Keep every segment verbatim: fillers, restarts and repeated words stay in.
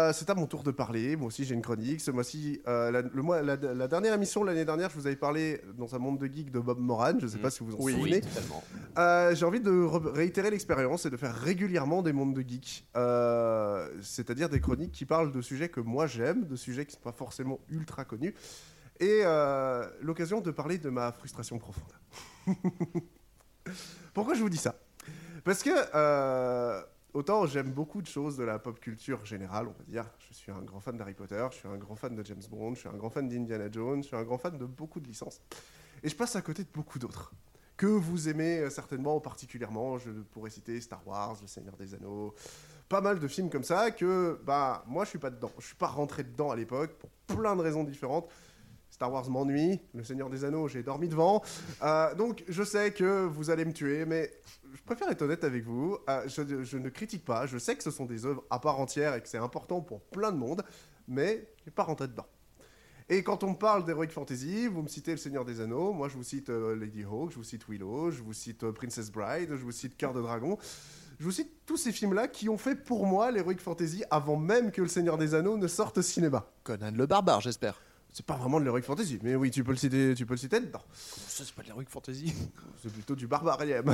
euh, c'est à mon tour de parler. Moi aussi, j'ai une chronique. Ce mois-ci, euh, la, le mois, la, la dernière émission l'année dernière, je vous avais parlé dans un monde de geek de Bob Moran. Je ne sais mmh. pas si vous vous en oui, souvenez. Oui, totalement. Euh, j'ai envie de re- réitérer l'expérience et de faire régulièrement des mondes de geek. Euh, c'est-à-dire des chroniques qui parlent de sujets que moi j'aime, de sujets qui ne sont pas forcément ultra connus. Et euh, l'occasion de parler de ma frustration profonde. Pourquoi je vous dis ça ? Parce que... Euh, Autant j'aime beaucoup de choses de la pop culture générale, on va dire. Je suis un grand fan d'Harry Potter, je suis un grand fan de James Bond, je suis un grand fan d'Indiana Jones, je suis un grand fan de beaucoup de licences. Et je passe à côté de beaucoup d'autres, que vous aimez certainement particulièrement. Je pourrais citer Star Wars, Le Seigneur des Anneaux, pas mal de films comme ça que, bah, moi je suis pas dedans. Je suis pas rentré dedans à l'époque pour plein de raisons différentes. Star Wars m'ennuie, Le Seigneur des Anneaux, j'ai dormi devant. Euh, donc je sais que vous allez me tuer, mais je préfère être honnête avec vous. Euh, je, je ne critique pas, je sais que ce sont des œuvres à part entière et que c'est important pour plein de monde, mais je n'ai pas rentré dedans. Et quand on me parle d'Heroic Fantasy, vous me citez Le Seigneur des Anneaux, moi je vous cite euh, Lady Hawk, je vous cite Willow, je vous cite euh, Princess Bride, je vous cite Cœur de Dragon. Je vous cite tous ces films-là qui ont fait pour moi l'Heroic Fantasy avant même que Le Seigneur des Anneaux ne sorte au cinéma. Conan le Barbare, j'espère. C'est pas vraiment de l'Heroic Fantasy, mais oui, tu peux le citer, tu peux le citer dedans. Comment ça, c'est pas de l'Heroic Fantasy ? C'est plutôt du barbarième.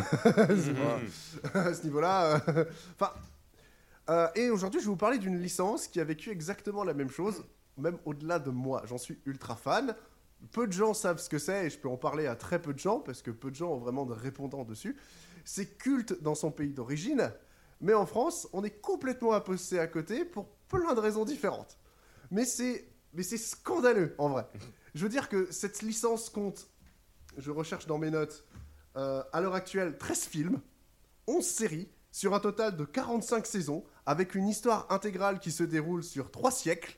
Mmh. À ce niveau-là. Euh... Enfin, euh, et aujourd'hui, je vais vous parler d'une licence qui a vécu exactement la même chose, même au-delà de moi. J'en suis ultra fan. Peu de gens savent ce que c'est, et je peux en parler à très peu de gens, parce que peu de gens ont vraiment de répondants dessus. C'est culte dans son pays d'origine, mais en France, on est complètement passé à côté pour plein de raisons différentes. Mais c'est... Mais c'est scandaleux, en vrai. Je veux dire que cette licence compte, je recherche dans mes notes, euh, à l'heure actuelle, treize films, onze séries, sur un total de quarante-cinq saisons, avec une histoire intégrale qui se déroule sur trois siècles,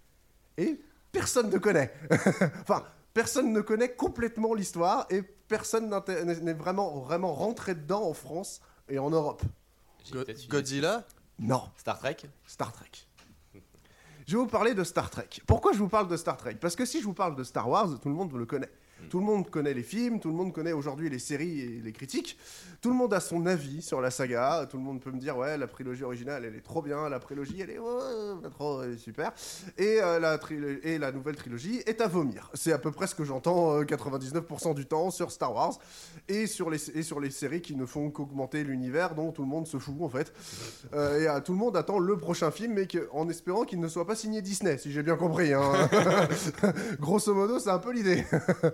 et personne ne connaît. Enfin, personne ne connaît complètement l'histoire, et personne n'est vraiment, vraiment rentré dedans en France et en Europe. Go- Godzilla ? Non. Star Trek ? Star Trek. Je vais vous parler de Star Trek. Pourquoi je vous parle de Star Trek ? Parce que si je vous parle de Star Wars, tout le monde le connaît. Mm. Tout le monde connaît les films, tout le monde connaît aujourd'hui les séries et les critiques. Tout le monde a son avis sur la saga. Tout le monde peut me dire, ouais, la prélogie originale, elle est trop bien. La prélogie, elle est, oh, pas trop, elle est super. Et, euh, la tri- et la nouvelle trilogie est à vomir. C'est à peu près ce que j'entends euh, quatre-vingt-dix-neuf pour cent du temps sur Star Wars et sur les, et sur les séries qui ne font qu'augmenter l'univers dont tout le monde se fout, en fait. Euh, et euh, tout le monde attend le prochain film, mais que, en espérant qu'il ne soit pas signé Disney, si j'ai bien compris. Hein. Grosso modo, c'est un peu l'idée.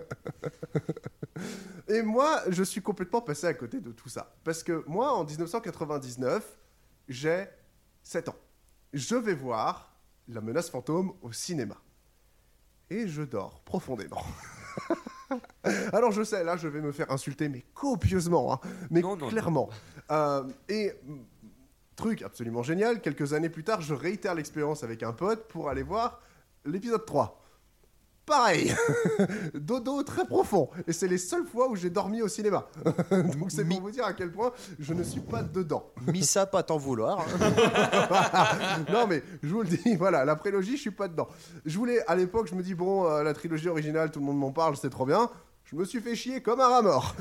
Et moi, je suis complètement passé à côté de tout ça. Parce que moi, en dix-neuf cent quatre-vingt-dix-neuf, j'ai sept ans. Je vais voir La Menace Fantôme au cinéma. Et je dors profondément. Alors je sais, là, je vais me faire insulter, mais copieusement, hein, mais non, non, clairement. Non. Euh, et... Truc absolument génial, quelques années plus tard, je réitère l'expérience avec un pote pour aller voir l'épisode trois. Pareil, dodo très profond, et c'est les seules fois où j'ai dormi au cinéma. Donc c'est pour vous dire à quel point je ne suis pas dedans. Mis ça, pas t'en vouloir. Non mais je vous le dis, voilà, la prélogie, je suis pas dedans. Je voulais, à l'époque, je me dis, bon, euh, la trilogie originale, tout le monde m'en parle, c'est trop bien. Je me suis fait chier comme un rat mort.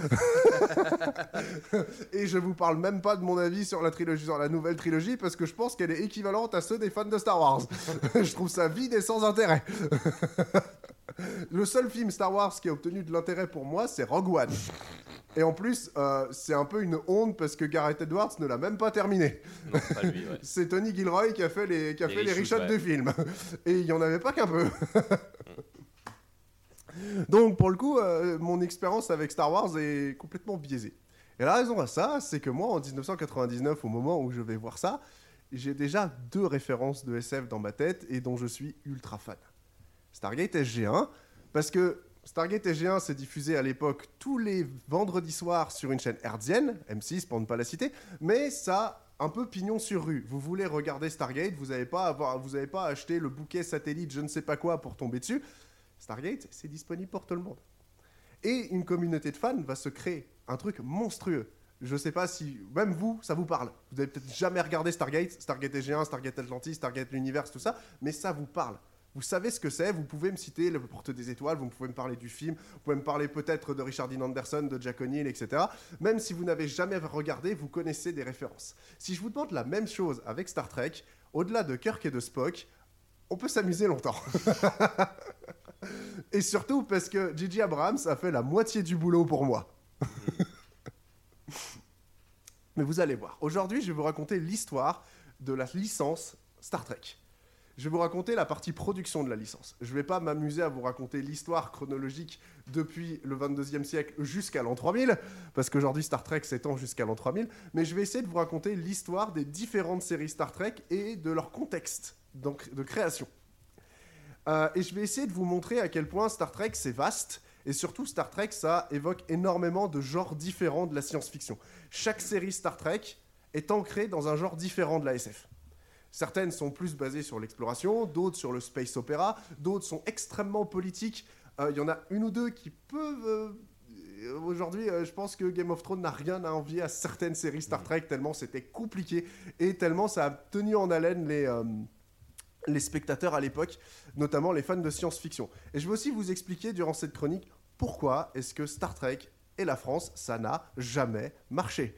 Et je vous parle même pas de mon avis sur la trilogie, sur la nouvelle trilogie, parce que je pense qu'elle est équivalente à ceux des fans de Star Wars. Je trouve ça vide et sans intérêt. Le seul film Star Wars qui a obtenu de l'intérêt pour moi, c'est Rogue One. Et en plus, euh, c'est un peu une honte parce que Gareth Edwards ne l'a même pas terminé. Non, pas lui, ouais. C'est Tony Gilroy qui a fait les, qui a les fait les reshots ouais. du film. Et il n'y en avait pas qu'un peu. Donc, pour le coup, euh, mon expérience avec Star Wars est complètement biaisée. Et la raison à ça, c'est que moi, en dix-neuf cent quatre-vingt-dix-neuf, au moment où je vais voir ça, j'ai déjà deux références de S F dans ma tête et dont je suis ultra fan. Stargate S G un, parce que Stargate S G un s'est diffusé à l'époque tous les vendredis soirs sur une chaîne hertzienne, M six pour ne pas la citer, mais ça... un peu pignon sur rue. Vous voulez regarder Stargate, vous n'avez pas, avoir, vous avez pas acheté le bouquet satellite je ne sais pas quoi pour tomber dessus. Stargate, c'est disponible pour tout le monde. Et une communauté de fans va se créer un truc monstrueux. Je sais pas si, même vous, ça vous parle. Vous avez peut-être jamais regardé Stargate, Stargate S G un, Stargate Atlantis, Stargate l'univers, tout ça, mais ça vous parle. Vous savez ce que c'est, vous pouvez me citer Le Porte des Étoiles, vous pouvez me parler du film, vous pouvez me parler peut-être de Richard Dean Anderson, de Jack O'Neill, et cetera. Même si vous n'avez jamais regardé, vous connaissez des références. Si je vous demande la même chose avec Star Trek, au-delà de Kirk et de Spock, on peut s'amuser longtemps. Et surtout parce que J J Abrams a fait la moitié du boulot pour moi. Mais vous allez voir. Aujourd'hui, je vais vous raconter l'histoire de la licence Star Trek. Je vais vous raconter la partie production de la licence. Je ne vais pas m'amuser à vous raconter l'histoire chronologique depuis le vingt-deuxième siècle jusqu'à l'an trois mille, parce qu'aujourd'hui Star Trek s'étend jusqu'à l'an trois mille, mais je vais essayer de vous raconter l'histoire des différentes séries Star Trek et de leur contexte donc, de création. Euh, et je vais essayer de vous montrer à quel point Star Trek c'est vaste, et surtout Star Trek ça évoque énormément de genres différents de la science-fiction. Chaque série Star Trek est ancrée dans un genre différent de la S F. Certaines sont plus basées sur l'exploration, d'autres sur le space opéra, d'autres sont extrêmement politiques. Il euh, y en a une ou deux qui peuvent... Euh, aujourd'hui, euh, je pense que Game of Thrones n'a rien à envier à certaines séries Star Trek, tellement c'était compliqué et tellement ça a tenu en haleine les, euh, les spectateurs à l'époque, notamment les fans de science-fiction. Et je vais aussi vous expliquer durant cette chronique pourquoi est-ce que Star Trek et la France, ça n'a jamais marché.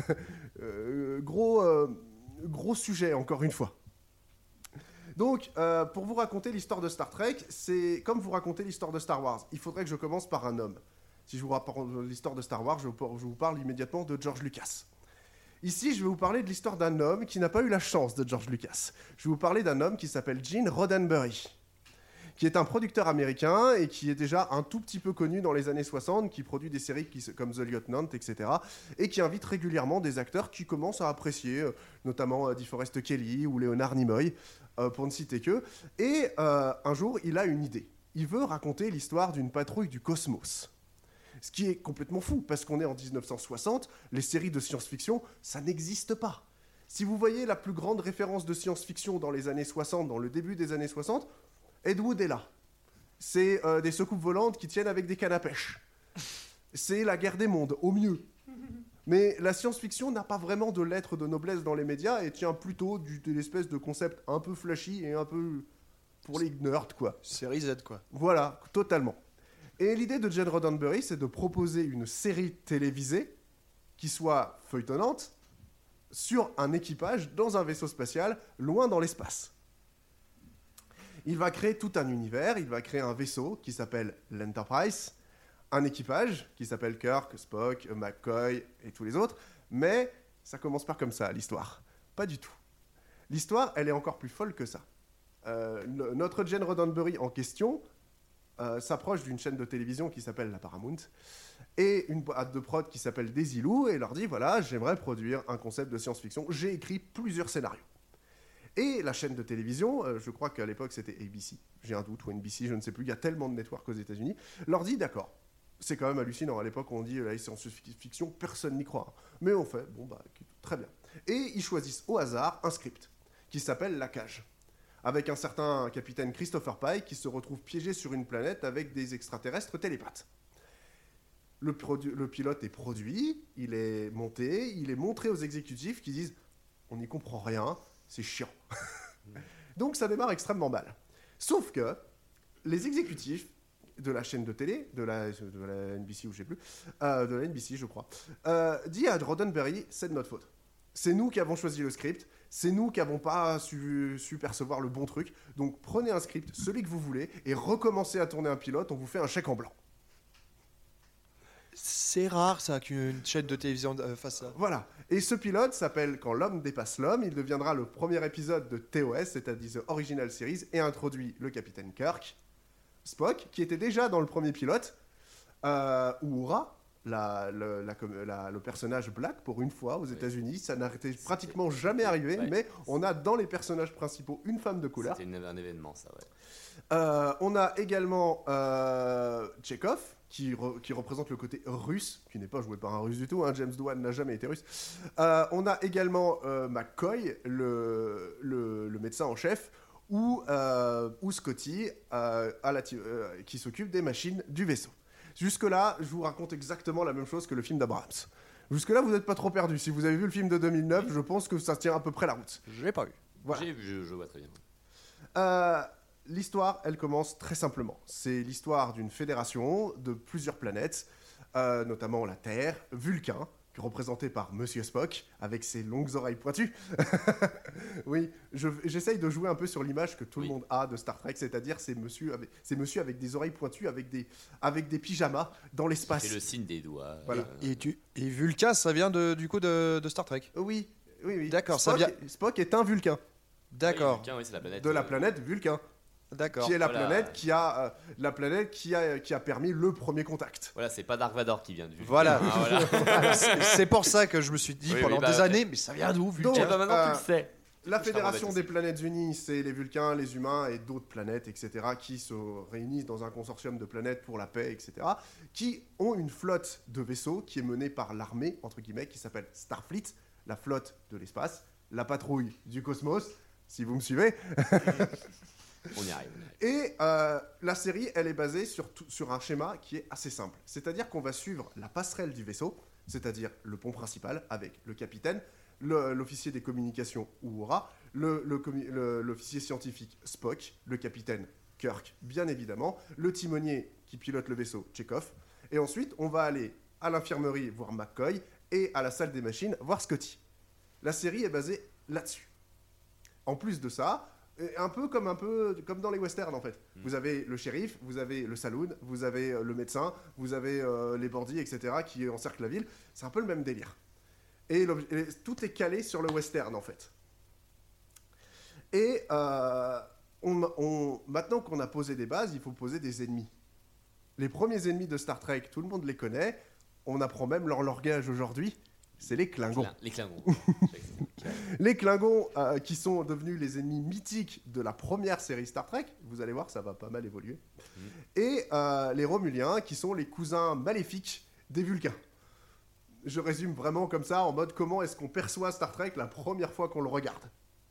euh, gros... Euh, Gros sujet, encore une fois. Donc, euh, pour vous raconter l'histoire de Star Trek, c'est comme vous raconter l'histoire de Star Wars. Il faudrait que je commence par un homme. Si je vous raconte l'histoire de Star Wars, je vous parle immédiatement de George Lucas. Ici, je vais vous parler de l'histoire d'un homme qui n'a pas eu la chance de George Lucas. Je vais vous parler d'un homme qui s'appelle Gene Roddenberry, qui est un producteur américain et qui est déjà un tout petit peu connu dans les années soixante, qui produit des séries qui, comme The Lieutenant, et cetera, et qui invite régulièrement des acteurs qui commencent à apprécier, euh, notamment euh, DeForest Kelley ou Leonard Nimoy, euh, pour ne citer qu'eux. Et euh, un jour, il a une idée. Il veut raconter l'histoire d'une patrouille du cosmos. Ce qui est complètement fou, parce qu'on est en dix-neuf cent soixante, les séries de science-fiction, ça n'existe pas. Si vous voyez la plus grande référence de science-fiction dans les années soixante, dans le début des années soixante, Ed Wood est là. C'est euh, des soucoupes volantes qui tiennent avec des cannes à pêche. C'est la guerre des mondes, au mieux. Mais la science-fiction n'a pas vraiment de lettres de noblesse dans les médias et tient plutôt du, de l'espèce de concept un peu flashy et un peu pour les nerds, quoi. Série Z, quoi. Voilà, totalement. Et l'idée de Gene Roddenberry, c'est de proposer une série télévisée qui soit feuilletonnante sur un équipage dans un vaisseau spatial loin dans l'espace. Il va créer tout un univers, il va créer un vaisseau qui s'appelle l'Enterprise, un équipage qui s'appelle Kirk, Spock, McCoy et tous les autres, mais ça commence pas comme ça, l'histoire. Pas du tout. L'histoire, elle est encore plus folle que ça. Euh, le, notre Gene Roddenberry en question euh, s'approche d'une chaîne de télévision qui s'appelle la Paramount et une boîte de prod qui s'appelle Desilu et leur dit, voilà, j'aimerais produire un concept de science-fiction, j'ai écrit plusieurs scénarios. Et la chaîne de télévision, euh, je crois qu'à l'époque c'était A B C, j'ai un doute, ou N B C, je ne sais plus, il y a tellement de networks aux États-Unis, leur dit d'accord. C'est quand même hallucinant, à l'époque on dit la science-fiction, personne n'y croit. Mais on fait, bon bah, très bien. Et ils choisissent au hasard un script qui s'appelle La Cage, avec un certain capitaine Christopher Pike qui se retrouve piégé sur une planète avec des extraterrestres télépathes. Le, produ- le pilote est produit, il est monté, il est montré aux exécutifs qui disent on n'y comprend rien, c'est chiant. Donc ça démarre extrêmement mal. Sauf que les exécutifs de la chaîne de télé, de la, de la N B C ou je sais plus, euh, de la N B C je crois, euh, dit à Roddenberry, c'est de notre faute. C'est nous qui avons choisi le script, c'est nous qui n'avons pas su, su percevoir le bon truc, donc prenez un script, celui que vous voulez, et recommencez à tourner un pilote, on vous fait un chèque en blanc. C'est rare ça qu'une chaîne de télévision euh, fasse ça. Voilà. Et ce pilote s'appelle Quand l'homme dépasse l'homme. Il deviendra le premier épisode de T O S, c'est-à-dire The Original Series, et introduit le capitaine Kirk, Spock, qui était déjà dans le premier pilote, euh, Uhura, la, la, la, la, le personnage black, pour une fois aux oui. États-Unis. Ça n'arrêtait pratiquement jamais arrivé, ouais. Mais on a dans les personnages principaux une femme de couleur. C'était une, un événement, ça, ouais. Euh, on a également euh, Chekhov, Qui, re, qui représente le côté russe, qui n'est pas joué par un russe du tout, hein, James Doohan n'a jamais été russe. Euh, on a également euh, McCoy, le, le, le médecin en chef, ou, euh, ou Scotty, euh, à la, euh, qui s'occupe des machines du vaisseau. Jusque-là, je vous raconte exactement la même chose que le film d'Abrams. Jusque-là, vous n'êtes pas trop perdus. Si vous avez vu le film de deux mille neuf, je pense que ça tient à peu près la route. Je l'ai pas vu. Voilà. J'ai vu, je, je vois très bien. Euh... L'histoire, elle commence très simplement. C'est l'histoire d'une fédération de plusieurs planètes, euh, notamment la Terre, Vulcain, représenté par Monsieur Spock, avec ses longues oreilles pointues. Oui, je- j'essaye de jouer un peu sur l'image que tout Oui. le monde a de Star Trek, c'est-à-dire ces monsieur avec, ces monsieur avec des oreilles pointues, avec des, avec des pyjamas dans C'est l'espace. le signe des doigts. Voilà. euh, Et, tu... et Vulcain, ça vient de, du coup de, de Star Trek. Oui, oui, oui. D'accord, ça Spock, vient- Spock est un Vulcain, D'accord, oui, Vulcain, oui, c'est la planète. de la euh, planète Vulcain, d'accord. qui est la Voilà. planète qui a, euh, la planète qui a, qui a permis le premier contact. Voilà, c'est pas Dark Vador qui vient de Vulcain. Voilà. hein, voilà. c'est c'est pour ça que je me suis dit Oui, pendant oui, bah, des ouais. années, mais ça vient d'où Vulcain Donc, Eh ben maintenant euh, tu le sais. La Je Fédération t'en des embête planètes unies, c'est les Vulcains, les humains et d'autres planètes, et cetera, qui se réunissent dans un consortium de planètes pour la paix, et cetera, qui ont une flotte de vaisseaux qui est menée par l'armée, entre guillemets, qui s'appelle Starfleet, la flotte de l'espace, la patrouille du cosmos, si vous me suivez. On y arrive. Et euh, la série, elle est basée sur, tout- sur un schéma qui est assez simple. C'est-à-dire qu'on va suivre la passerelle du vaisseau, c'est-à-dire le pont principal avec le capitaine, le- l'officier des communications Uhura, le- le commu- le- l'officier scientifique Spock, le capitaine Kirk, bien évidemment, le timonier qui pilote le vaisseau Chekhov, et ensuite on va aller à l'infirmerie voir McCoy et à la salle des machines voir Scotty. La série est basée là-dessus. En plus de ça, et un peu comme un peu comme dans les westerns en fait. Mm. Vous avez le shérif, vous avez le saloon, vous avez euh, le médecin, vous avez euh, les bandits, et cetera qui encerclent la ville. C'est un peu le même délire. Et, l'obj- et tout est calé sur le western en fait. Et euh, on, on- maintenant qu'on a posé des bases, il faut poser des ennemis. Les premiers ennemis de Star Trek, tout le monde les connaît. On apprend même leur langage aujourd'hui. C'est les Klingons. Clin- Les Klingons. Les Klingons euh, qui sont devenus les ennemis mythiques de la première série Star Trek, vous allez voir, ça va pas mal évoluer. Mm. Et euh, les Romuliens qui sont les cousins maléfiques des Vulcains. Je résume vraiment comme ça, en mode comment est-ce qu'on perçoit Star Trek la première fois qu'on le regarde.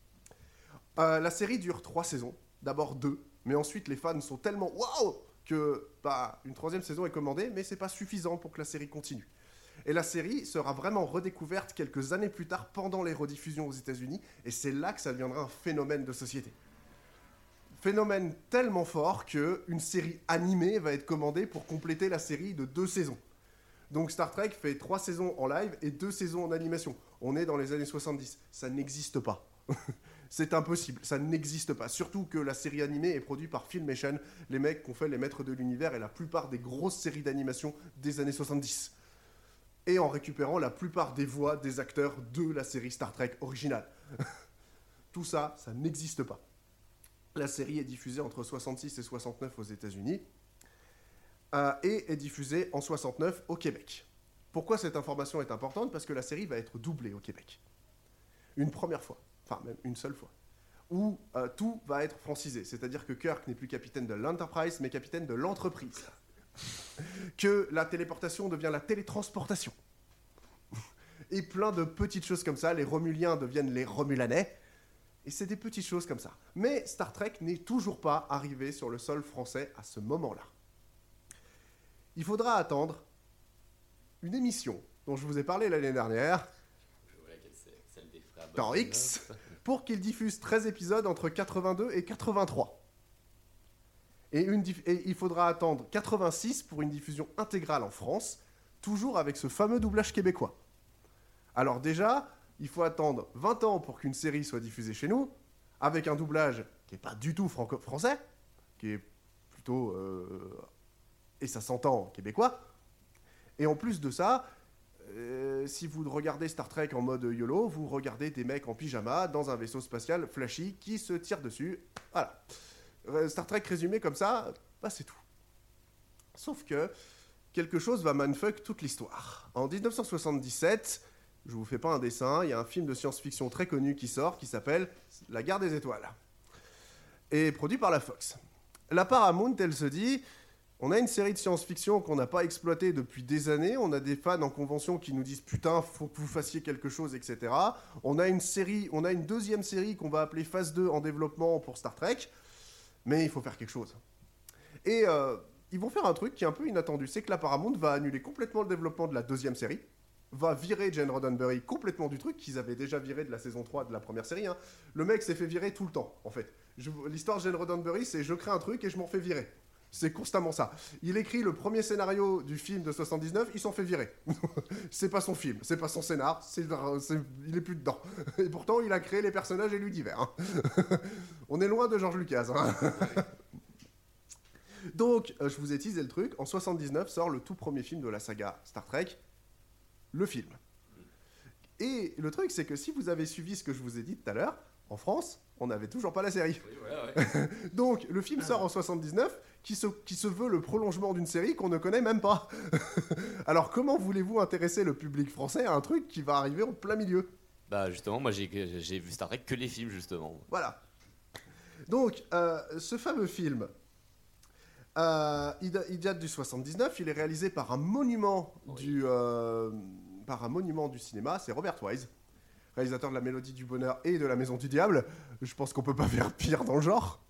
Euh, la série dure trois saisons, d'abord deux, mais ensuite les fans sont tellement waouh que bah, une troisième saison est commandée, mais c'est pas suffisant pour que la série continue. Et la série sera vraiment redécouverte quelques années plus tard pendant les rediffusions aux États-Unis, et c'est là que ça deviendra un phénomène de société. Phénomène tellement fort que une série animée va être commandée pour compléter la série de deux saisons. Donc Star Trek fait trois saisons en live et deux saisons en animation. On est dans les années soixante-dix. Ça n'existe pas. C'est impossible. Ça n'existe pas. Surtout que la série animée est produite par Filmation, les mecs qui ont fait Les Maîtres de l'Univers et la plupart des grosses séries d'animation des années soixante-dix. Et en récupérant la plupart des voix des acteurs de la série Star Trek originale. Tout ça, ça n'existe pas. La série est diffusée entre soixante-six et soixante-neuf aux États-Unis. Euh, et est diffusée en soixante-neuf au Québec. Pourquoi cette information est importante? Parce que la série va être doublée au Québec. Une première fois, enfin même une seule fois, où euh, tout va être francisé. C'est-à-dire que Kirk n'est plus capitaine de l'Enterprise, mais capitaine de l'entreprise. Que la téléportation devient la télétransportation. Et plein de petites choses comme ça. Les Romuliens deviennent les Romulanais. Et c'est des petites choses comme ça. Mais Star Trek n'est toujours pas arrivé sur le sol français à ce moment-là. Il faudra attendre une émission dont je vous ai parlé l'année dernière, Je vois laquelle c'est, celle des frères dans Bogdanov. X, pour qu'il diffuse treize épisodes entre quatre-vingt-deux et quatre-vingt-trois. Et, une diff- et il faudra attendre quatre-vingt-six pour une diffusion intégrale en France, toujours avec ce fameux doublage québécois. Alors déjà, il faut attendre vingt ans pour qu'une série soit diffusée chez nous, avec un doublage qui n'est pas du tout franco-français, qui est plutôt... euh, et ça s'entend québécois. Et en plus de ça, euh, si vous regardez Star Trek en mode YOLO, vous regardez des mecs en pyjama dans un vaisseau spatial flashy qui se tirent dessus. Voilà. Euh, Star Trek résumé comme ça, bah c'est tout. Sauf que quelque chose va mindfuck toute l'histoire. En dix-neuf cent soixante-dix-sept, je vous fais pas un dessin, il y a un film de science-fiction très connu qui sort, qui s'appelle La Guerre des Étoiles. Et produit par la Fox. La Paramount, elle se dit... On a une série de science-fiction qu'on n'a pas exploitée depuis des années. On a des fans en convention qui nous disent « Putain, faut que vous fassiez quelque chose, et cetera » On a une série, on a une deuxième série qu'on va appeler Phase deux en développement pour Star Trek. Mais il faut faire quelque chose. Et euh, ils vont faire un truc qui est un peu inattendu. C'est que la Paramount va annuler complètement le développement de la deuxième série. Va virer Gene Roddenberry complètement du truc, qu'ils avaient déjà viré de la saison trois de la première série. Hein. Le mec s'est fait virer tout le temps, en fait. Je- L'histoire de Gene Roddenberry, c'est je crée un truc et je m'en fais virer. C'est constamment ça. Il écrit le premier scénario du film de soixante-dix-neuf, il s'en fait virer. C'est pas son film, c'est pas son scénar, c'est, c'est, il est plus dedans. Et pourtant, il a créé les personnages et l'univers. Hein. On est loin de George Lucas. Hein. Donc, euh, je vous ai teasé le truc. En soixante-dix-neuf sort le tout premier film de la saga Star Trek, le film. Et le truc, c'est que si vous avez suivi ce que je vous ai dit tout à l'heure, en France, on n'avait toujours pas la série. Oui, voilà, ouais. Donc, le film sort en soixante-dix-neuf, qui se, qui se veut le prolongement d'une série qu'on ne connaît même pas. Alors, comment voulez-vous intéresser le public français à un truc qui va arriver en plein milieu ? Bah justement, moi j'ai, j'ai vu Star Trek que les films justement. Voilà. Donc, euh, ce fameux film, euh, il, da- il date du soixante-dix-neuf, il est réalisé par un monument, Oui. du, euh, par un monument du cinéma, c'est Robert Wise, réalisateur de La Mélodie du Bonheur et de La Maison du Diable. Je pense qu'on peut pas faire pire dans le genre.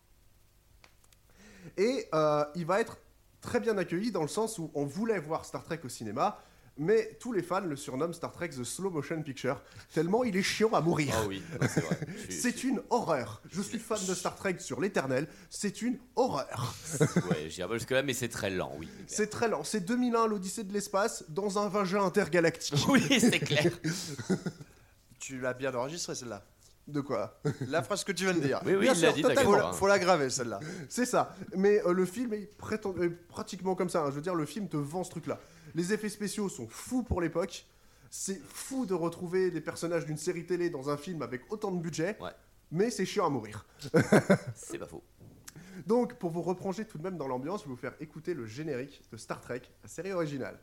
Et euh, il va être très bien accueilli dans le sens où on voulait voir Star Trek au cinéma, mais tous les fans le surnomment Star Trek The Slow Motion Picture, tellement il est chiant à mourir. Ah oui, non, c'est vrai. Je suis- C'est je suis- une horreur. Je suis fan de Star Trek sur l'éternel. C'est une horreur. Ouais, j'irai pas jusque-là, mais c'est très lent, oui. c'est C'est très lent. C'est deux mille un, l'Odyssée de l'espace, dans un vagin intergalactique. clair. Oui, c'est clair. Tu l'as bien enregistré celle-là. De quoi ? La phrase que tu viens de dire. Oui, oui, Bien il l'a sûr, dit, totalement. Faut, d'accord. la- hein. faut la graver celle-là. C'est ça. Mais euh, le film est, prétend- est pratiquement comme ça. hein. Je veux dire, le film te vend ce truc-là. Les effets spéciaux sont fous pour l'époque. C'est fou de retrouver des personnages d'une série télé dans un film avec autant de budget. Ouais. Mais c'est chiant à mourir. C'est pas faux. Donc, pour vous replonger tout de même dans l'ambiance, je vais vous faire écouter le générique de Star Trek, la série originale.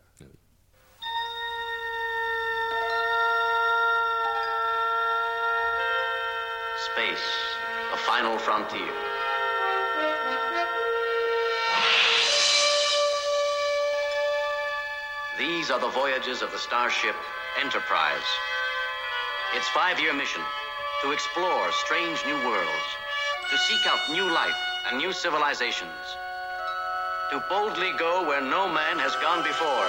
Space, the final frontier. These are the voyages of the starship Enterprise. Its five-year mission, to explore strange new worlds, to seek out new life and new civilizations, to boldly go where no man has gone before.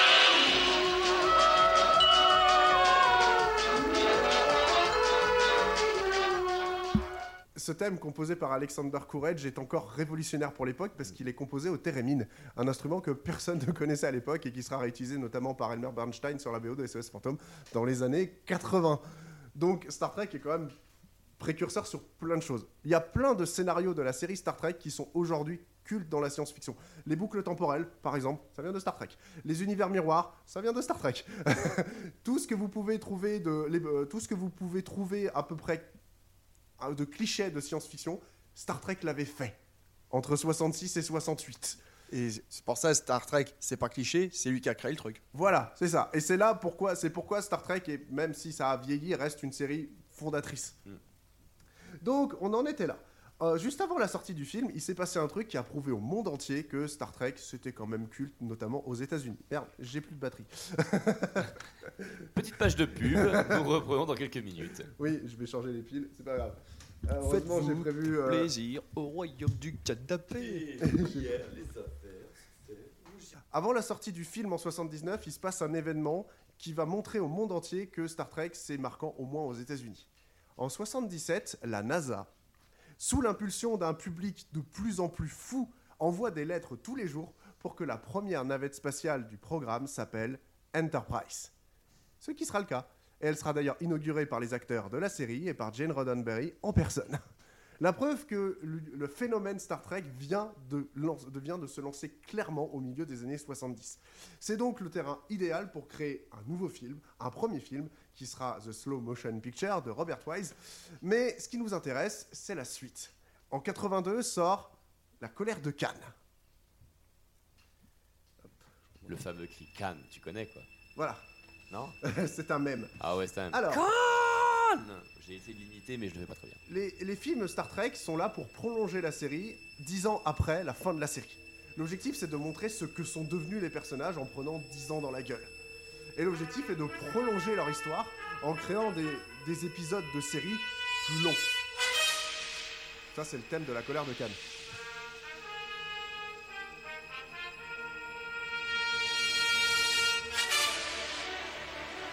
Ce thème composé par Alexander Courage est encore révolutionnaire pour l'époque parce qu'il est composé au thérémine, un instrument que personne ne connaissait à l'époque et qui sera réutilisé notamment par Elmer Bernstein sur la B O de S O S Phantom dans les années quatre-vingts. Donc Star Trek est quand même précurseur sur plein de choses. Il y a plein de scénarios de la série Star Trek qui sont aujourd'hui cultes dans la science-fiction. Les boucles temporelles, par exemple, ça vient de Star Trek. Les univers miroirs, ça vient de Star Trek. tout ce que vous pouvez trouver de, les, euh, tout ce que vous pouvez trouver à peu près de clichés de science-fiction, Star Trek l'avait fait entre soixante-six et soixante-huit. Et c'est pour ça Star Trek, c'est pas cliché, c'est lui qui a créé le truc. Voilà, c'est ça. Et c'est là pourquoi, c'est pourquoi Star Trek, et même si ça a vieilli, reste une série fondatrice. Mm. Donc, on en était là. Euh, juste avant la sortie du film, il s'est passé un truc qui a prouvé au monde entier que Star Trek, c'était quand même culte, notamment aux États-Unis. Merde, j'ai plus de batterie. Petite page de pub, nous reprenons dans quelques minutes. Oui, je vais changer les piles, c'est pas grave. Euh, heureusement, j'ai Faites-vous prévu. euh, plaisir au royaume du canapé. Avant la sortie du film en soixante-dix-neuf, il se passe un événement qui va montrer au monde entier que Star Trek, c'est marquant au moins aux États-Unis. En soixante-dix-sept, la NASA, sous l'impulsion d'un public de plus en plus fou, envoie des lettres tous les jours pour que la première navette spatiale du programme s'appelle Enterprise. Ce qui sera le cas. Et elle sera d'ailleurs inaugurée par les acteurs de la série et par Gene Roddenberry en personne. La preuve que le, le phénomène Star Trek vient de, lance- de- vient de se lancer clairement au milieu des années soixante-dix. C'est donc le terrain idéal pour créer un nouveau film, un premier film, qui sera The Slow Motion Picture de Robert Wise. Mais ce qui nous intéresse, c'est la suite. En quatre-vingt-deux sort La colère de Khan. Le fameux cri Cannes, tu connais quoi? Voilà, Non? c'est un mème. Ah ouais, c'est un. Alors, Cannes. J'ai essayé de l'imiter, mais je le fais pas très bien. les, les films Star Trek sont là pour prolonger la série dix ans après la fin de la série. L'objectif, c'est de montrer ce que sont devenus les personnages en prenant dix ans dans la gueule. Et l'objectif est de prolonger leur histoire en créant des, des épisodes de série plus longs. Ça, c'est le thème de La colère de Khan.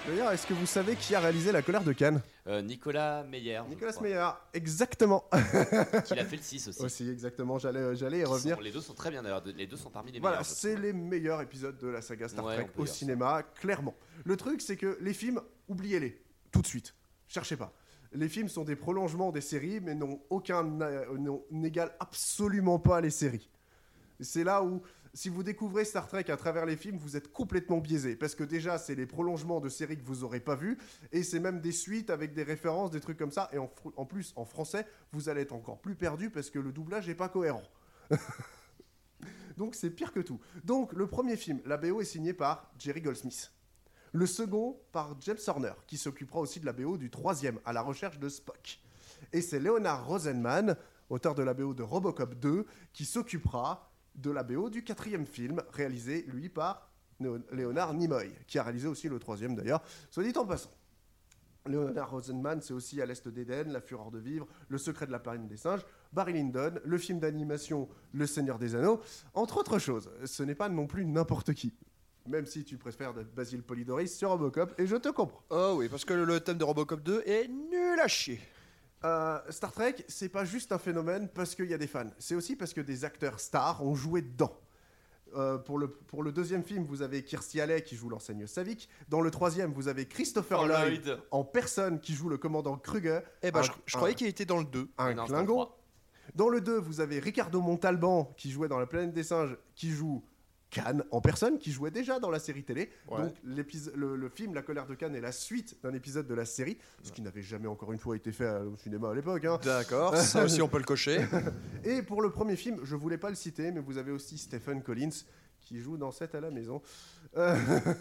D'ailleurs, est-ce que vous savez qui a réalisé La colère de Cannes? Euh, Nicolas Meyer. je Nicolas crois, Meyer, exactement. Qui a fait le six aussi. Aussi, exactement, j'allais, j'allais y Ils revenir. sont- les deux sont très bien d'ailleurs. Les deux sont parmi les Voilà, meilleurs. je c'est trouve. les meilleurs épisodes de la saga Star Ouais, Trek on peut au dire ça. cinéma, clairement. Le truc, c'est que les films, oubliez-les, tout de suite. Cherchez pas. Les films sont des prolongements des séries, mais n'ont aucun, euh, n'ont- n'égalent absolument pas les séries. C'est là où, si vous découvrez Star Trek à travers les films, vous êtes complètement biaisé. Parce que déjà, c'est les prolongements de séries que vous n'aurez pas vues, et c'est même des suites avec des références, des trucs comme ça. Et en, fr- en plus, en français, vous allez être encore plus perdu parce que le doublage n'est pas cohérent. Donc c'est pire que tout. Donc le premier film, la B O est signée par Jerry Goldsmith. Le second par James Horner, qui s'occupera aussi de la B O du troisième, à la recherche de Spock. Et c'est Leonard Rosenman, auteur de la B O de Robocop deux, qui s'occupera de la B O du quatrième film, réalisé, lui, par Néo- Leonard Nimoy, qui a réalisé aussi le troisième, d'ailleurs, soit dit en passant. Leonard Rosenman, c'est aussi À l'Est d'Éden, La Fureur de Vivre, Le Secret de la Planète des Singes, Barry Lyndon, le film d'animation Le Seigneur des Anneaux, entre autres choses. Ce n'est pas non plus n'importe qui. Même si tu préfères de Basil Polidoris sur Robocop, et je te comprends. Oh oui, parce que le thème de Robocop deux est nul à chier. Euh, Star Trek, c'est pas juste un phénomène parce qu'il y a des fans. C'est aussi parce que des acteurs stars ont joué dedans. Euh, pour, le, pour le deuxième film, vous avez Kirstie Alley qui joue l'enseigne Savick. Dans le troisième, vous avez Christopher Oh, Lloyd Lloyd. en personne qui joue le commandant Kruger. Eh ben, un, je, je un- croyais qu'il était dans le deux. un Mais non, c'est dans le Klingon. trois. Dans le deux, vous avez Ricardo Montalban qui jouait dans La Planète des Singes, qui joue Khan en personne, qui jouait déjà dans la série télé. Ouais. Donc l'épis- le, le film La colère de Khan est la suite d'un épisode de la série, ce qui n'avait jamais encore une fois été fait euh, au cinéma à l'époque. hein. D'accord, ça aussi on peut le cocher. Et pour le premier film, je voulais pas le citer, mais vous avez aussi Stephen Collins qui joue dans Sept à la maison. Euh,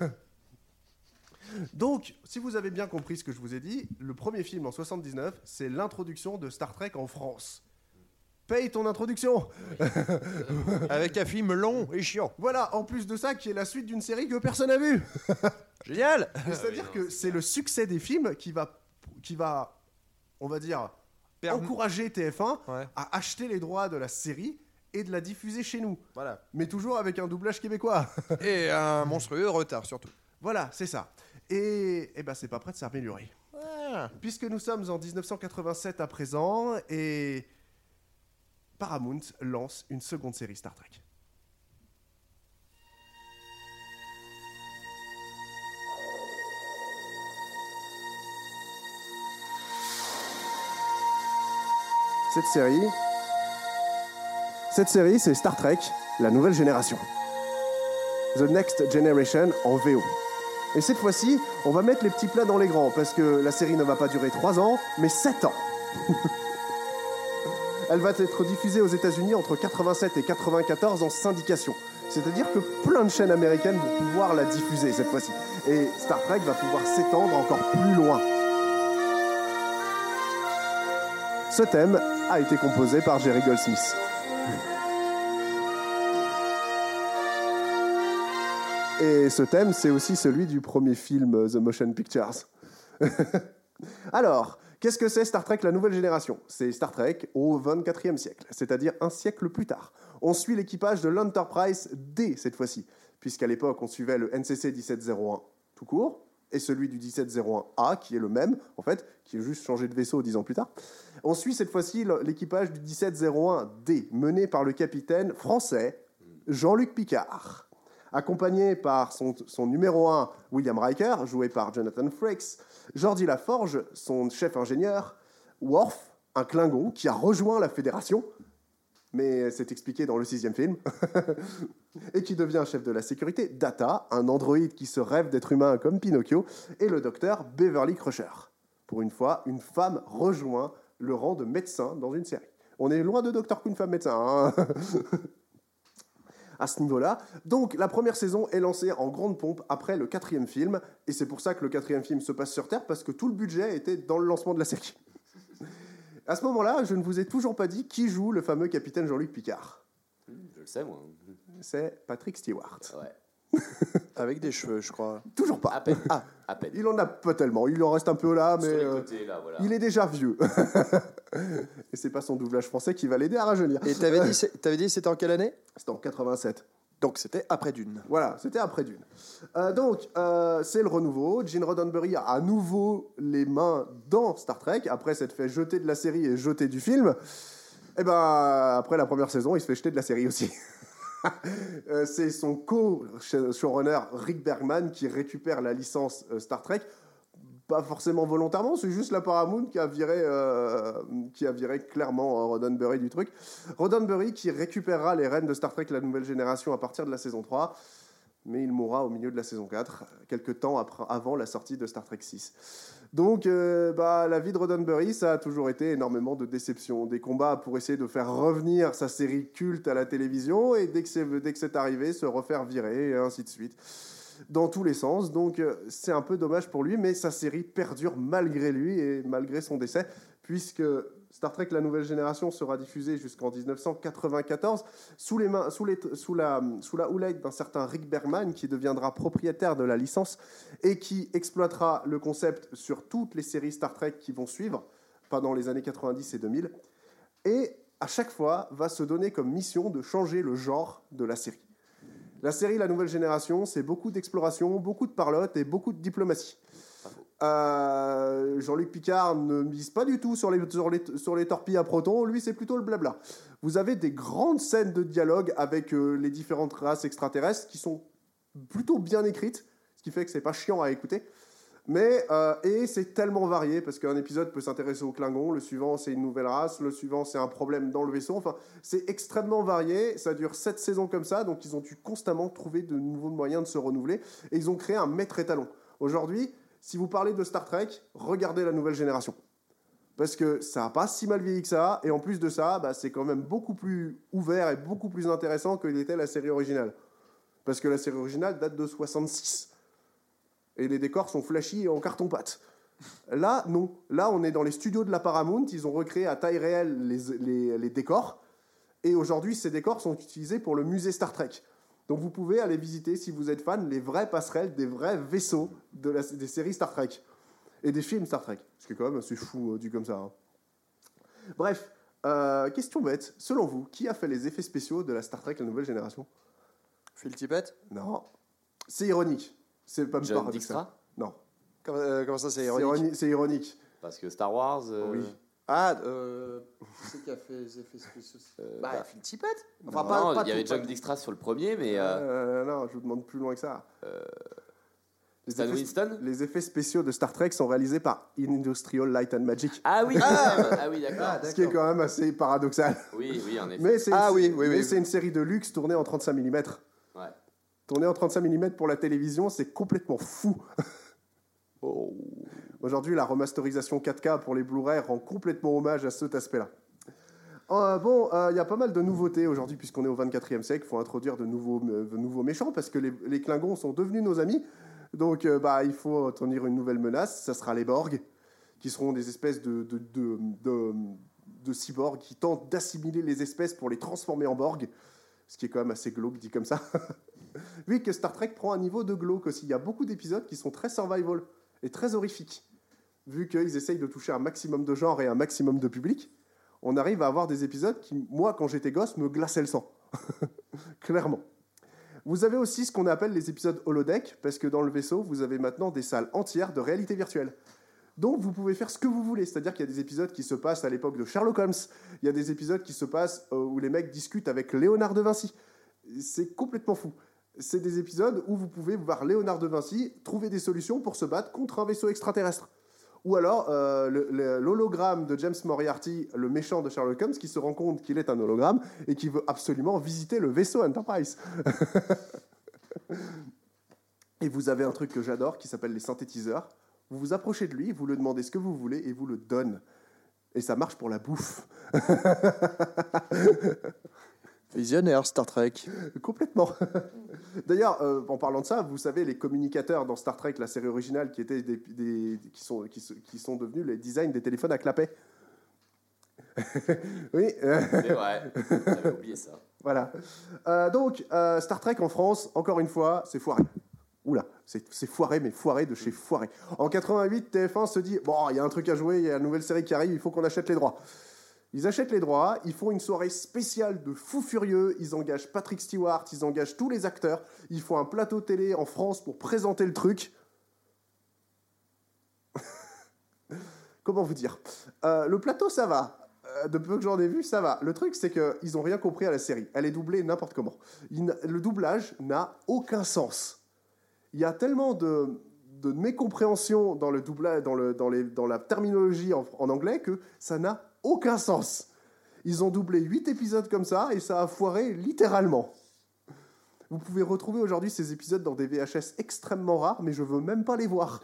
Donc, si vous avez bien compris ce que je vous ai dit, le premier film en soixante-dix-neuf, c'est l'introduction de Star Trek en France. Paye ton introduction. Avec un film long et chiant. Voilà, en plus de ça, qui est la suite d'une série que personne n'a vue. Génial. C'est-à-dire oui, non, que c'est c'est le succès des films qui va, qui va, on va dire, Perm- encourager T F un Ouais. à acheter les droits de la série et de la diffuser chez nous. Voilà. Mais toujours avec un doublage québécois. Et un monstrueux retard surtout. Voilà, c'est ça. Et, et ben, c'est pas prêt de s'améliorer. Ah. Puisque nous sommes en dix-neuf cent quatre-vingt-sept à présent, et Paramount lance une seconde série Star Trek. Cette série, cette série, c'est Star Trek, la nouvelle génération. The Next Generation en V O. Et cette fois-ci, on va mettre les petits plats dans les grands, parce que la série ne va pas durer trois ans, mais sept ans. Elle va être diffusée aux États-Unis entre quatre-vingt-sept et quatre-vingt-quatorze en syndication. C'est-à-dire que plein de chaînes américaines vont pouvoir la diffuser cette fois-ci. Et Star Trek va pouvoir s'étendre encore plus loin. Ce thème a été composé par Jerry Goldsmith. Et ce thème, c'est aussi celui du premier film The Motion Pictures. Alors, qu'est-ce que c'est Star Trek, la nouvelle génération? C'est Star Trek au vingt-quatrième siècle, c'est-à-dire un siècle plus tard. On suit l'équipage de l'Enterprise D cette fois-ci, puisqu'à l'époque, on suivait le N C C dix-sept zéro un tout court, et celui du dix-sept zéro un A, qui est le même, en fait, qui a juste changé de vaisseau dix ans plus tard. On suit cette fois-ci l'équipage du dix-sept zéro un D, mené par le capitaine français Jean-Luc Picard, accompagné par son, son numéro un, William Riker, joué par Jonathan Frakes, Geordi Laforge, son chef ingénieur, Worf, un Klingon qui a rejoint la Fédération, mais c'est expliqué dans le sixième film, et qui devient chef de la sécurité, Data, un androïde qui se rêve d'être humain comme Pinocchio, et le docteur Beverly Crusher. Pour une fois, une femme rejoint le rang de médecin dans une série. On est loin de Docteur Who, une femme médecin, hein. À ce niveau-là. Donc, la première saison est lancée en grande pompe après le quatrième film, et c'est pour ça que le quatrième film se passe sur Terre, parce que tout le budget était dans le lancement de la série. À ce moment-là, je ne vous ai toujours pas dit qui joue le fameux capitaine Jean-Luc Picard. Je le sais, moi. C'est Patrick Stewart. Ouais. Avec des cheveux, je crois. Toujours À pas. peine. Ah, À peine. il en a pas tellement. Il en reste un peu là, mais Sur les euh, côtés, là, voilà. il est déjà vieux. Et c'est pas son doublage français qui va l'aider à rajeunir. Et t'avais dit, c'est- t'avais dit c'était en quelle année? C'était en quatre-vingt-sept. Donc c'était après Dune. Voilà, c'était après Dune. Euh, donc, euh, c'est le renouveau. Gene Roddenberry a à nouveau les mains dans Star Trek, après s'être fait jeter de la série et jeter du film. Et ben, après la première saison, il se fait jeter de la série aussi. euh, c'est son co-showrunner Rick Bergman qui récupère la licence euh, Star Trek. Pas forcément volontairement, c'est juste la Paramount qui a viré, euh, qui a viré clairement Roddenberry du truc. Roddenberry qui récupérera les rênes de Star Trek La Nouvelle Génération à partir de la saison trois, mais il mourra au milieu de la saison quatre, quelques temps après, avant la sortie de Star Trek six. Donc, euh, bah, la vie de Roddenberry, ça a toujours été énormément de déceptions, des combats pour essayer de faire revenir sa série culte à la télévision, et dès que c'est, dès que c'est arrivé, se refaire virer, et ainsi de suite. Dans tous les sens, donc euh, c'est un peu dommage pour lui, mais sa série perdure malgré lui et malgré son décès, puisque Star Trek La Nouvelle Génération sera diffusée jusqu'en dix-neuf cent quatre-vingt-quatorze sous, les mains, sous, les, sous, la, sous la houlette d'un certain Rick Bergman qui deviendra propriétaire de la licence et qui exploitera le concept sur toutes les séries Star Trek qui vont suivre pendant les années quatre-vingt-dix et deux mille, et à chaque fois va se donner comme mission de changer le genre de la série. La série La Nouvelle Génération, c'est beaucoup d'exploration, beaucoup de parlotte et beaucoup de diplomatie. Euh, Jean-Luc Picard ne mise pas du tout sur les, sur, les, sur les torpilles à protons, lui c'est plutôt le blabla. Vous avez des grandes scènes de dialogue avec euh, les différentes races extraterrestres qui sont plutôt bien écrites, ce qui fait que c'est pas chiant à écouter. Mais, euh, et c'est tellement varié, parce qu'un épisode peut s'intéresser aux Klingons, le suivant c'est une nouvelle race, le suivant c'est un problème dans le vaisseau, enfin c'est extrêmement varié, ça dure sept saisons comme ça, donc ils ont dû constamment trouver de nouveaux moyens de se renouveler, et ils ont créé un maître étalon. Aujourd'hui, si vous parlez de Star Trek, regardez La Nouvelle Génération. Parce que ça n'a pas si mal vieilli que ça, et en plus de ça, bah, c'est quand même beaucoup plus ouvert et beaucoup plus intéressant que l'était la série originale. Parce que la série originale date de soixante-six. Et les décors sont flashy et en carton-pâte. Là, non. Là, on est dans les studios de la Paramount. Ils ont recréé à taille réelle les, les, les décors. Et aujourd'hui, ces décors sont utilisés pour le musée Star Trek. Donc, vous pouvez aller visiter, si vous êtes fan, les vraies passerelles des vrais vaisseaux de la, des séries Star Trek. Et des films Star Trek. Ce qui est quand même assez fou, dit comme ça. Hein. Bref, euh, question bête. Selon vous, qui a fait les effets spéciaux de la Star Trek La Nouvelle Génération ? Phil Tippett ? Non. C'est ironique. C'est pas John Dykstra ? Non. Comment, euh, comment ça, c'est C'est ironique? ironique. C'est ironique. Parce que Star Wars. euh, Oui. Ah, euh... c'est qui a fait les effets spéciaux? euh, Bah, bah, Phil Tippett. enfin, Enfin, pas, non, pas il y avait tout, John pas tout. Dykstra sur le premier, mais. euh, Euh, non, je vous demande plus loin que ça. Les Stan effets- Winston ? Les effets spéciaux de Star Trek sont réalisés par Industrial Light and Magic. Ah oui, Ah quand même. Ah oui, d'accord. Ah, Ce qui est quand même assez paradoxal. Oui, oui, en effet. Mais c'est Ah une, oui, oui, mais oui. c'est une série de luxe tournée en trente-cinq millimètres. Ouais. Tournée en trente-cinq millimètres pour la télévision, c'est complètement fou. Oh. Aujourd'hui, la remasterisation quatre K pour les Blu-ray rend complètement hommage à cet aspect-là. Euh, bon, il euh, y a pas mal de nouveautés aujourd'hui, puisqu'on est au vingt-quatrième siècle. Il faut introduire de nouveaux, euh, de nouveaux méchants, parce que les, les Klingons sont devenus nos amis. Donc, euh, bah, il faut tenir une nouvelle menace. Ça sera les Borg, qui seront des espèces de, de, de, de, de cyborgs qui tentent d'assimiler les espèces pour les transformer en Borg. Ce qui est quand même assez glauque, dit comme ça. Vu que Star Trek prend un niveau de glauque aussi. Il y a beaucoup d'épisodes qui sont très survival et très horrifiques. Vu qu'ils essayent de toucher un maximum de genre et un maximum de public, on arrive à avoir des épisodes qui, moi, quand j'étais gosse, me glaçaient le sang. Clairement. Vous avez aussi ce qu'on appelle les épisodes holodeck, parce que dans le vaisseau, vous avez maintenant des salles entières de réalité virtuelle. Donc, vous pouvez faire ce que vous voulez. C'est-à-dire qu'il y a des épisodes qui se passent à l'époque de Sherlock Holmes. Il y a des épisodes qui se passent euh, où les mecs discutent avec Léonard de Vinci. C'est complètement fou. C'est des épisodes où vous pouvez voir Léonard de Vinci trouver des solutions pour se battre contre un vaisseau extraterrestre. Ou alors, euh, le, le, l'hologramme de James Moriarty, le méchant de Sherlock Holmes, qui se rend compte qu'il est un hologramme et qui veut absolument visiter le vaisseau Enterprise. Et vous avez un truc que j'adore qui s'appelle les synthétiseurs. Vous vous approchez de lui, vous lui demandez ce que vous voulez et vous le donne. Et ça marche pour la bouffe. Visionnaire Star Trek. Complètement. D'ailleurs, euh, en parlant de ça, vous savez, les communicateurs dans Star Trek, la série originale, qui, étaient des, des, qui, sont, qui, qui sont devenus les designs des téléphones à clapet. Oui. euh, C'est vrai. J'avais oublié ça. Voilà. Euh, donc, euh, Star Trek en France, encore une fois, c'est foiré. Oula, c'est, c'est foiré, mais foiré de chez foiré. En quatre-vingt-huit, T F un se dit, bon, il y a un truc à jouer, il y a une nouvelle série qui arrive, il faut qu'on achète les droits. Ils achètent les droits, ils font une soirée spéciale de fous furieux, ils engagent Patrick Stewart, ils engagent tous les acteurs, ils font un plateau télé en France pour présenter le truc. Comment vous dire euh, Le plateau, ça va. Euh, de peu que j'en ai vu, ça va. Le truc, c'est qu'ils n'ont rien compris à la série. Elle est doublée n'importe comment. Il, le doublage n'a aucun sens. Il y a tellement de, de mécompréhension dans, le doublage, dans, le, dans, les, dans la terminologie en, en anglais que ça n'a aucun sens. Ils ont doublé huit épisodes comme ça et ça a foiré littéralement. Vous pouvez retrouver aujourd'hui ces épisodes dans des V H S extrêmement rares, mais je veux même pas les voir.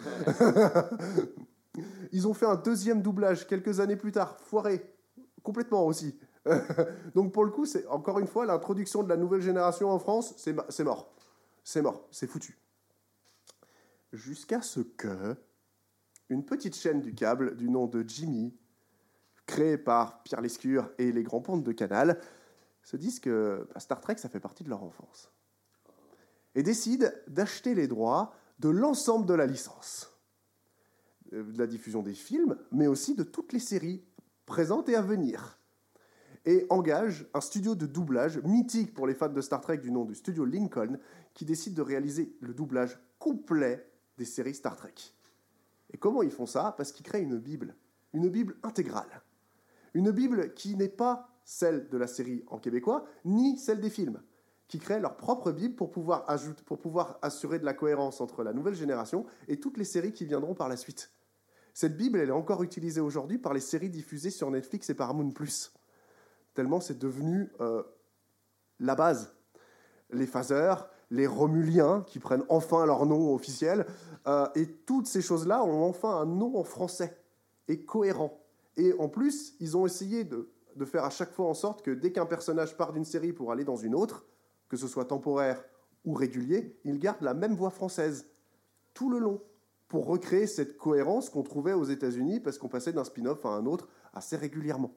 Ils ont fait un deuxième doublage quelques années plus tard, foiré complètement aussi. Donc pour le coup, c'est encore une fois l'introduction de la nouvelle génération en France, c'est, ma- c'est mort. C'est mort, c'est foutu. Jusqu'à ce que une petite chaîne du câble du nom de Jimmy, créée par Pierre Lescure et les grands pontes de Canal, se disent que bah, Star Trek, ça fait partie de leur enfance. Et décident d'acheter les droits de l'ensemble de la licence. De la diffusion des films, mais aussi de toutes les séries présentes et à venir. Et engagent un studio de doublage mythique pour les fans de Star Trek du nom du studio Lincoln, qui décide de réaliser le doublage complet des séries Star Trek. Et comment ils font ça ? Parce qu'ils créent une Bible. Une Bible intégrale. Une Bible qui n'est pas celle de la série en québécois, ni celle des films, qui créent leur propre Bible pour pouvoir, ajouter, pour pouvoir assurer de la cohérence entre la nouvelle génération et toutes les séries qui viendront par la suite. Cette Bible, elle est encore utilisée aujourd'hui par les séries diffusées sur Netflix et Paramount plus. Tellement c'est devenu euh, la base. Les phasers, les Romuliens, qui prennent enfin leur nom officiel, euh, et toutes ces choses-là ont enfin un nom en français, et cohérent. Et en plus, ils ont essayé de, de faire à chaque fois en sorte que dès qu'un personnage part d'une série pour aller dans une autre, que ce soit temporaire ou régulier, il garde la même voix française, tout le long, pour recréer cette cohérence qu'on trouvait aux États-Unis, parce qu'on passait d'un spin-off à un autre assez régulièrement.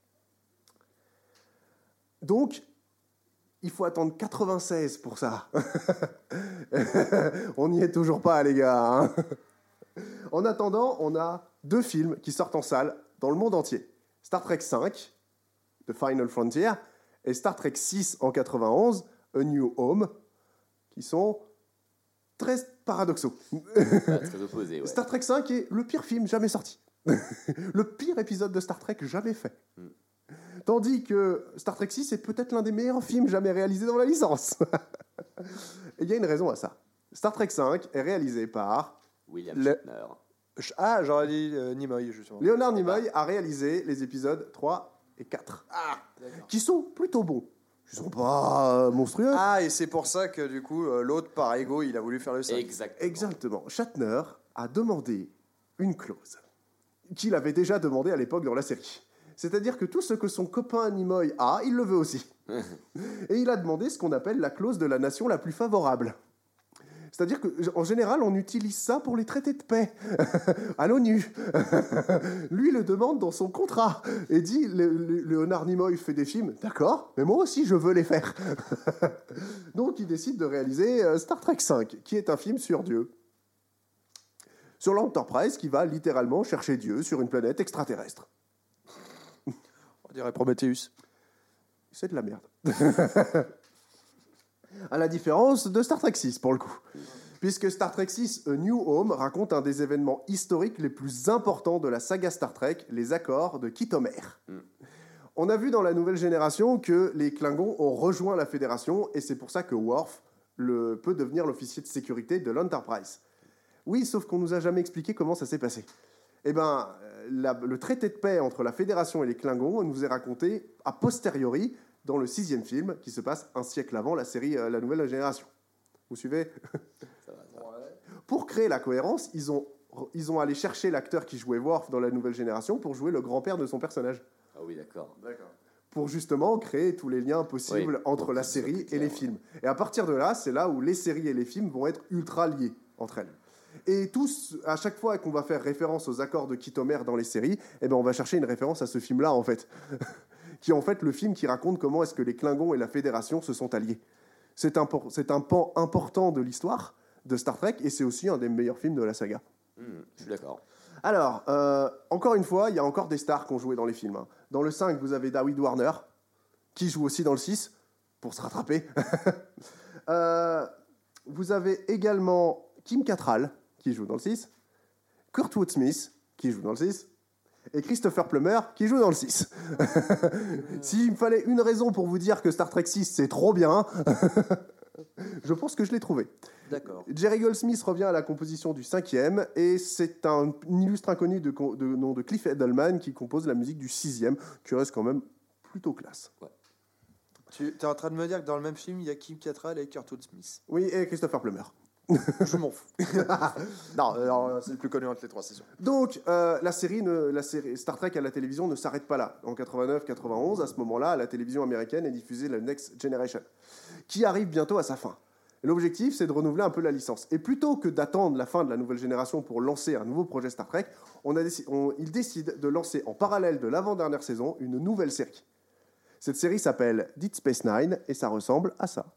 Donc, il faut attendre quatre-vingt-seize pour ça. On n'y est toujours pas, les gars. Hein. En attendant, on a deux films qui sortent en salle dans le monde entier. Star Trek cinq, The Final Frontier, et Star Trek six en quatre-vingt-onze, A New Home, qui sont très paradoxaux. Ah, très opposé, ouais. Star Trek cinq est le pire film jamais sorti. Le pire épisode de Star Trek jamais fait. Mm. Tandis que Star Trek six est peut-être l'un des meilleurs films jamais réalisés dans la licence. Et il y a une raison à ça. Star Trek cinq est réalisé par... William Le... Shatner. Ah, j'aurais dit euh, Nimoy, justement. Leonard Nimoy a réalisé les épisodes trois et quatre. Ah, qui sont plutôt bons. Ils sont pas euh, monstrueux. Ah, et c'est pour ça que, du coup, euh, l'autre, par ego, il a voulu faire le cinq. Exactement. Exactement. Shatner a demandé une clause qu'il avait déjà demandé à l'époque dans la série. C'est-à-dire que tout ce que son copain Nimoy a, il le veut aussi. Et il a demandé ce qu'on appelle la clause de la nation la plus favorable. C'est-à-dire qu'en général, on utilise ça pour les traités de paix à l'ONU. Lui le demande dans son contrat et dit, le, le, Leonard Nimoy fait des films, d'accord, mais moi aussi je veux les faire. Donc il décide de réaliser Star Trek cinq, qui est un film sur Dieu. Sur l'Enterprise qui va littéralement chercher Dieu sur une planète extraterrestre. On dirait Prometheus. C'est de la merde. À la différence de Star Trek six, pour le coup. Puisque Star Trek six, A New Home, raconte un des événements historiques les plus importants de la saga Star Trek, les accords de Khitomer. Mm. On a vu dans la nouvelle génération que les Klingons ont rejoint la Fédération, et c'est pour ça que Worf le, peut devenir l'officier de sécurité de l'Enterprise. Oui, sauf qu'on nous a jamais expliqué comment ça s'est passé. Eh bien, le traité de paix entre la Fédération et les Klingons nous est raconté a posteriori dans le sixième film, qui se passe un siècle avant la série euh, La Nouvelle Génération. Vous suivez ? Ça va, ça va. Pour créer la cohérence, ils ont, ils ont allé chercher l'acteur qui jouait Worf dans La Nouvelle Génération pour jouer le grand-père de son personnage. Ah oui, d'accord. d'accord. Pour justement créer tous les liens possibles oui, entre la série et les films. Et à partir de là, c'est là où les séries et les films vont être ultra liés entre elles. Et tous, à chaque fois qu'on va faire référence aux accords de Khitomer dans les séries, eh ben on va chercher une référence à ce film-là, en fait. Qui est en fait le film qui raconte comment est-ce que les Klingons et la Fédération se sont alliés. C'est un, c'est un pan important de l'histoire de Star Trek, et c'est aussi un des meilleurs films de la saga. Mmh, je suis d'accord. Alors, euh, encore une fois, il y a encore des stars qui ont joué dans les films. hein. Dans le cinq, vous avez David Warner, qui joue aussi dans le six, pour se rattraper. euh, vous avez également Kim Cattrall, qui joue dans le six, Kurtwood Smith, qui joue dans le six, et Christopher Plummer, qui joue dans le six. S'il me fallait une raison pour vous dire que Star Trek six, c'est trop bien, je pense que je l'ai trouvé. D'accord. Jerry Goldsmith revient à la composition du cinquième, et c'est un, un illustre inconnu de, de nom de Cliff Edelman qui compose la musique du sixième, qui reste quand même plutôt classe. Ouais. Tu es en train de me dire que dans le même film, il y a Kim Cattrall et Kurtwood Smith. Oui, et Christopher Plummer. Je m'en fous. non, alors, c'est le plus connu entre les trois, c'est sûr. Donc, euh, la, série ne, la série Star Trek à la télévision ne s'arrête pas là. En quatre-vingt-neuf quatre-vingt-onze, à ce moment-là, à la télévision américaine est diffusée la Next Generation, qui arrive bientôt à sa fin. L'objectif, c'est de renouveler un peu la licence. Et plutôt que d'attendre la fin de la nouvelle génération pour lancer un nouveau projet Star Trek, on a déci- on, ils décident de lancer en parallèle de l'avant-dernière saison une nouvelle série. Cette série s'appelle Deep Space Nine et ça ressemble à ça.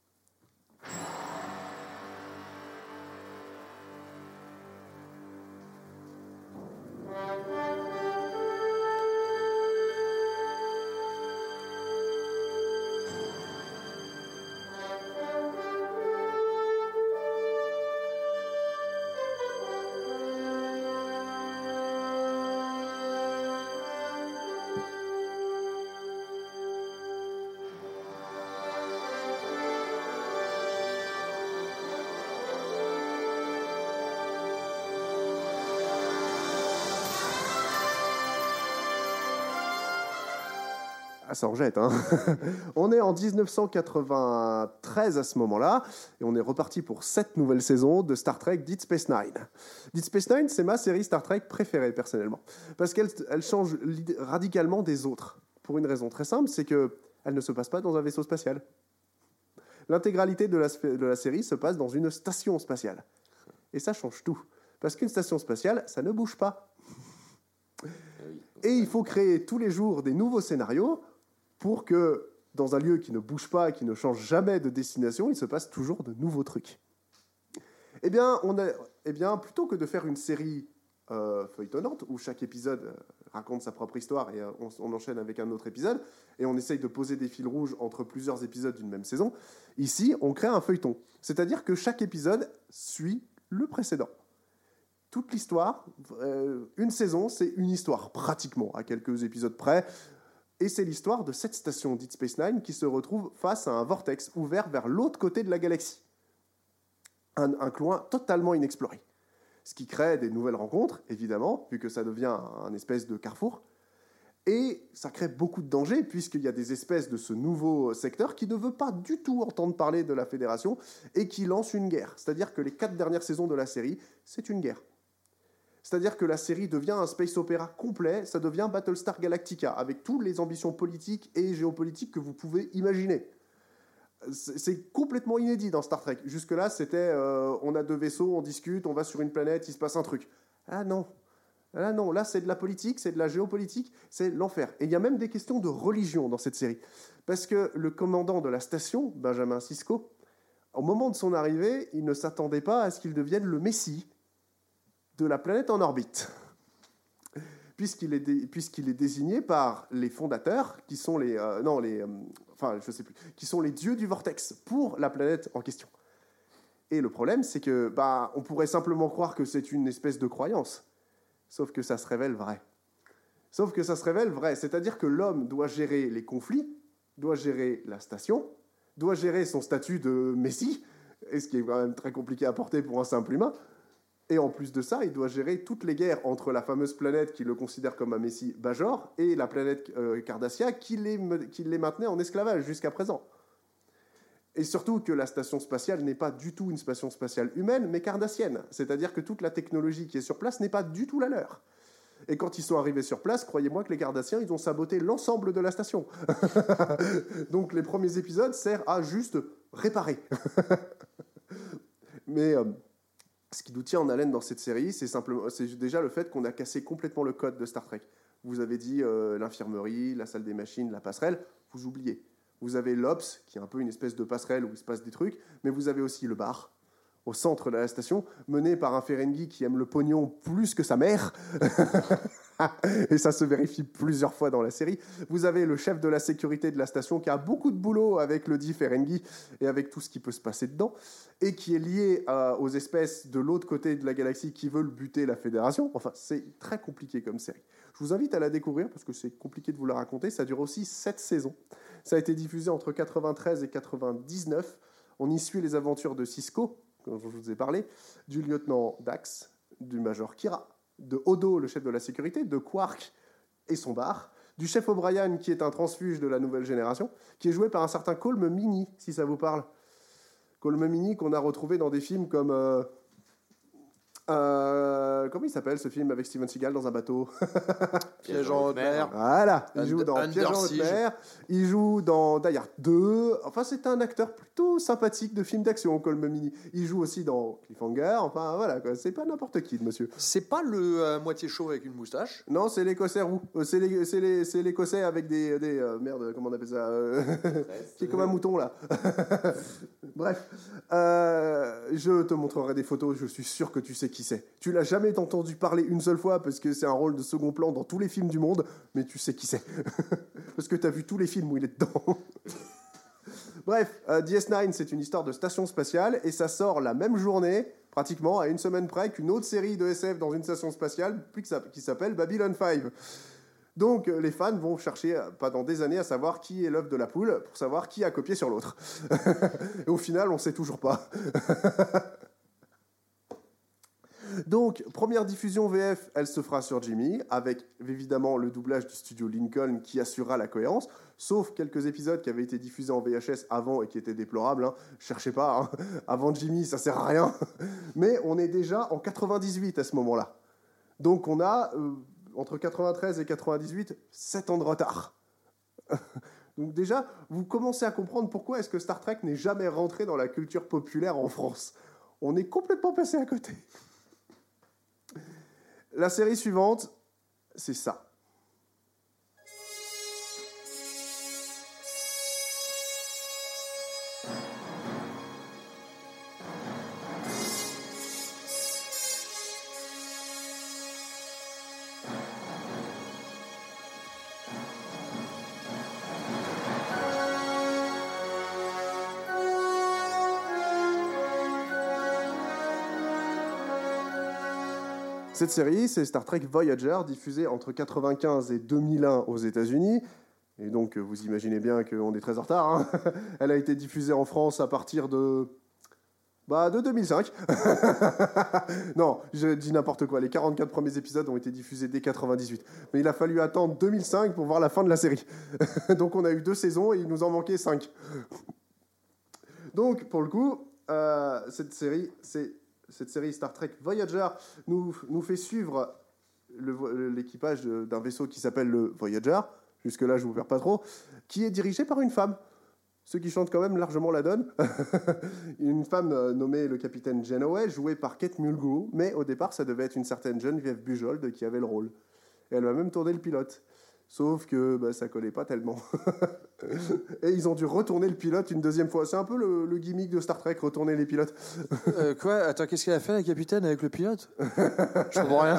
Ah, ça en jette, hein. On est en dix-neuf cent quatre-vingt-treize à ce moment-là, et on est reparti pour sept nouvelles saisons de Star Trek Deep Space Nine. Deep Space Nine, c'est ma série Star Trek préférée, personnellement, parce qu'elle elle change radicalement des autres, pour une raison très simple, c'est qu'elle ne se passe pas dans un vaisseau spatial. L'intégralité de la, de la série se passe dans une station spatiale. Et ça change tout, parce qu'une station spatiale, ça ne bouge pas. Et il faut créer tous les jours des nouveaux scénarios pour que, dans un lieu qui ne bouge pas, qui ne change jamais de destination, il se passe toujours de nouveaux trucs. Eh bien, on a, eh bien plutôt que de faire une série euh, feuilletonnante, où chaque épisode euh, raconte sa propre histoire et euh, on, on enchaîne avec un autre épisode, et on essaye de poser des fils rouges entre plusieurs épisodes d'une même saison, ici, on crée un feuilleton. C'est-à-dire que chaque épisode suit le précédent. Toute l'histoire, euh, une saison, c'est une histoire, pratiquement, à quelques épisodes près. Et c'est l'histoire de cette station Deep Space Nine qui se retrouve face à un vortex ouvert vers l'autre côté de la galaxie. Un, un coin totalement inexploré. Ce qui crée des nouvelles rencontres, évidemment, vu que ça devient un, un espèce de carrefour. Et ça crée beaucoup de dangers, puisqu'il y a des espèces de ce nouveau secteur qui ne veut pas du tout entendre parler de la Fédération et qui lance une guerre. C'est-à-dire que les quatre dernières saisons de la série, c'est une guerre. C'est-à-dire que la série devient un space opéra complet, ça devient Battlestar Galactica, avec toutes les ambitions politiques et géopolitiques que vous pouvez imaginer. C'est, c'est complètement inédit dans Star Trek. Jusque-là, c'était euh, on a deux vaisseaux, on discute, on va sur une planète, il se passe un truc. Ah non, ah non, là c'est de la politique, c'est de la géopolitique, c'est l'enfer. Et il y a même des questions de religion dans cette série. Parce que le commandant de la station, Benjamin Sisko, au moment de son arrivée, il ne s'attendait pas à ce qu'il devienne le messie de la planète en orbite, puisqu'il est, dé, puisqu'il est désigné par les fondateurs, qui sont les, euh, non, les, euh, enfin, je sais plus, qui sont les dieux du vortex pour la planète en question. Et le problème, c'est que, bah, on pourrait simplement croire que c'est une espèce de croyance, sauf que ça se révèle vrai. Sauf que ça se révèle vrai, c'est-à-dire que l'homme doit gérer les conflits, doit gérer la station, doit gérer son statut de messie, et ce qui est quand même très compliqué à porter pour un simple humain. Et en plus de ça, il doit gérer toutes les guerres entre la fameuse planète qui le considère comme un messie Bajor et la planète euh, Cardassia qui les, qui les maintenait en esclavage jusqu'à présent. Et surtout que la station spatiale n'est pas du tout une station spatiale humaine, mais cardassienne. C'est-à-dire que toute la technologie qui est sur place n'est pas du tout la leur. Et quand ils sont arrivés sur place, croyez-moi que les Cardassiens, ils ont saboté l'ensemble de la station. Donc les premiers épisodes servent à juste réparer. Mais... Euh, Ce qui nous tient en haleine dans cette série, c'est, simplement, c'est déjà le fait qu'on a cassé complètement le code de Star Trek. Vous avez dit euh, l'infirmerie, la salle des machines, la passerelle, vous oubliez. Vous avez l'Ops, qui est un peu une espèce de passerelle où il se passe des trucs, mais vous avez aussi le bar, au centre de la station, mené par un Ferengi qui aime le pognon plus que sa mère. Et ça se vérifie plusieurs fois dans la série. Vous avez le chef de la sécurité de la station qui a beaucoup de boulot avec le dit Ferengi et avec tout ce qui peut se passer dedans, et qui est lié euh, aux espèces de l'autre côté de la galaxie qui veulent buter la Fédération. Enfin, c'est très compliqué comme série. Je vous invite à la découvrir parce que c'est compliqué de vous la raconter. Ça dure aussi sept saisons. Ça a été diffusé entre quatre-vingt-treize et quatre-vingt-dix-neuf. On y suit les aventures de Sisko, dont je vous ai parlé, du lieutenant Dax, du major Kira, de Odo, le chef de la sécurité, de Quark et son bar, du chef O'Brien, qui est un transfuge de la nouvelle génération, qui est joué par un certain Colm Meaney, si ça vous parle. Colm Meaney qu'on a retrouvé dans des films comme... Euh, euh, comment il s'appelle ce film avec Steven Seagal dans un bateau? Piège en haute mer. Voilà, il Und- joue dans Under Piège en haute Siege. mer, il joue dans Die Hard deux, enfin c'est un acteur plutôt sympathique de films d'action, Colm Meaney. Il joue aussi dans Cliffhanger, enfin voilà, quoi. C'est pas n'importe qui le monsieur. C'est pas le euh, moitié chauve avec une moustache. Non, c'est l'écossais roux, Euh, c'est les- c'est les- c'est l'écossais avec des... des euh, merde, comment on appelle ça euh, qui est comme un mouton là. Bref, euh, je te montrerai des photos, je suis sûr que tu sais qui c'est. Tu l'as jamais entendu parler une seule fois parce que c'est un rôle de second plan dans tous les films du monde, mais tu sais qui c'est. Parce que tu as vu tous les films où il est dedans. Bref, euh, D S neuf, c'est une histoire de station spatiale et ça sort la même journée, pratiquement à une semaine près, qu'une autre série de S F dans une station spatiale puis que ça- qui s'appelle Babylon cinq. Donc euh, les fans vont chercher euh, pendant des années à savoir qui est l'œuf de la poule pour savoir qui a copié sur l'autre. Et au final, on ne sait toujours pas. Donc, première diffusion V F, elle se fera sur Jimmy, avec évidemment le doublage du studio Lincoln qui assurera la cohérence, sauf quelques épisodes qui avaient été diffusés en V H S avant et qui étaient déplorables. Hein. Cherchez pas, hein. Avant Jimmy, ça sert à rien. Mais on est déjà en quatre-vingt-dix-huit à ce moment-là. Donc on a, euh, entre quatre-vingt-treize et quatre-vingt-dix-huit, sept ans de retard. Donc déjà, vous commencez à comprendre pourquoi est-ce que Star Trek n'est jamais rentré dans la culture populaire en France. On est complètement passé à côté. La série suivante, c'est ça. Cette série, c'est Star Trek Voyager, diffusée entre quatre-vingt-quinze et deux mille un aux États-Unis. Et donc, vous imaginez bien qu'on est très en retard. Hein. Elle a été diffusée en France à partir de... Bah, de deux mille cinq. Non, je dis n'importe quoi. Les quarante-quatre premiers épisodes ont été diffusés dès quatre-vingt-dix-huit. Mais il a fallu attendre deux mille cinq pour voir la fin de la série. Donc, on a eu deux saisons et il nous en manquait cinq. Donc, pour le coup, euh, cette série, c'est... Cette série Star Trek Voyager nous, nous fait suivre le, l'équipage de, d'un vaisseau qui s'appelle le Voyager, jusque-là je ne vous perds pas trop, qui est dirigé par une femme, ce qui chante quand même largement la donne. Une femme nommée le capitaine Janeway, jouée par Kate Mulgrew, mais au départ ça devait être une certaine Geneviève Bujold qui avait le rôle. Et elle va même tourner le pilote. Sauf que bah, ça collait pas tellement. Et ils ont dû retourner le pilote une deuxième fois. C'est un peu le, le gimmick de Star Trek, retourner les pilotes. Euh, quoi? Attends, qu'est-ce qu'elle a fait la capitaine avec le pilote? Je comprends rien.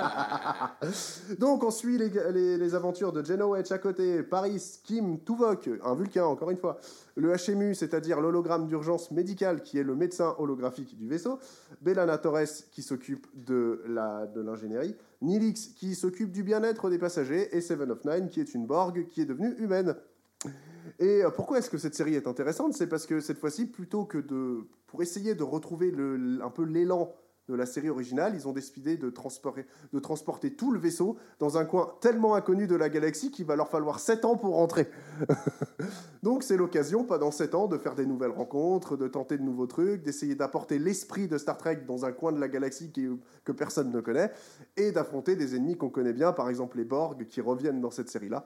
Donc on suit les, les, les aventures de Janeway, Chakotay, Paris, Kim, Tuvok, un Vulcain encore une fois, le H M U, c'est-à-dire l'hologramme d'urgence médicale qui est le médecin holographique du vaisseau, B'Elanna Torres qui s'occupe de, la, de l'ingénierie, Nilix qui s'occupe du bien-être des passagers et Seven of Nine qui est une Borg qui est devenue humaine. Et pourquoi est-ce que cette série est intéressante? C'est parce que cette fois-ci, plutôt que de... pour essayer de retrouver le, un peu l'élan de la série originale, ils ont décidé de transporter, de transporter tout le vaisseau dans un coin tellement inconnu de la galaxie qu'il va leur falloir sept ans pour rentrer. Donc c'est l'occasion, pendant sept ans, de faire des nouvelles rencontres, de tenter de nouveaux trucs, d'essayer d'apporter l'esprit de Star Trek dans un coin de la galaxie qui, que personne ne connaît, et d'affronter des ennemis qu'on connaît bien, par exemple les Borg, qui reviennent dans cette série-là.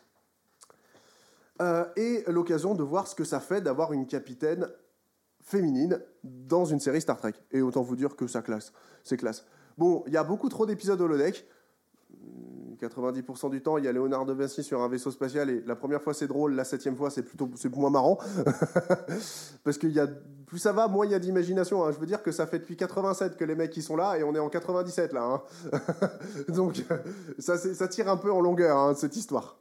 Euh, et l'occasion de voir ce que ça fait d'avoir une capitaine féminine dans une série Star Trek. Et autant vous dire que ça classe. C'est classe. Bon, il y a beaucoup trop d'épisodes holodeck. quatre-vingt-dix pour cent du temps, il y a Léonard de Vinci sur un vaisseau spatial et la première fois c'est drôle, la septième fois c'est plutôt c'est moins marrant. Parce que y a, plus ça va, moins il y a d'imagination. Hein. Je veux dire que ça fait depuis quatre-vingt-sept que les mecs qui sont là et on est en quatre-vingt-dix-sept là. Hein. Donc ça, ça tire un peu en longueur hein, cette histoire.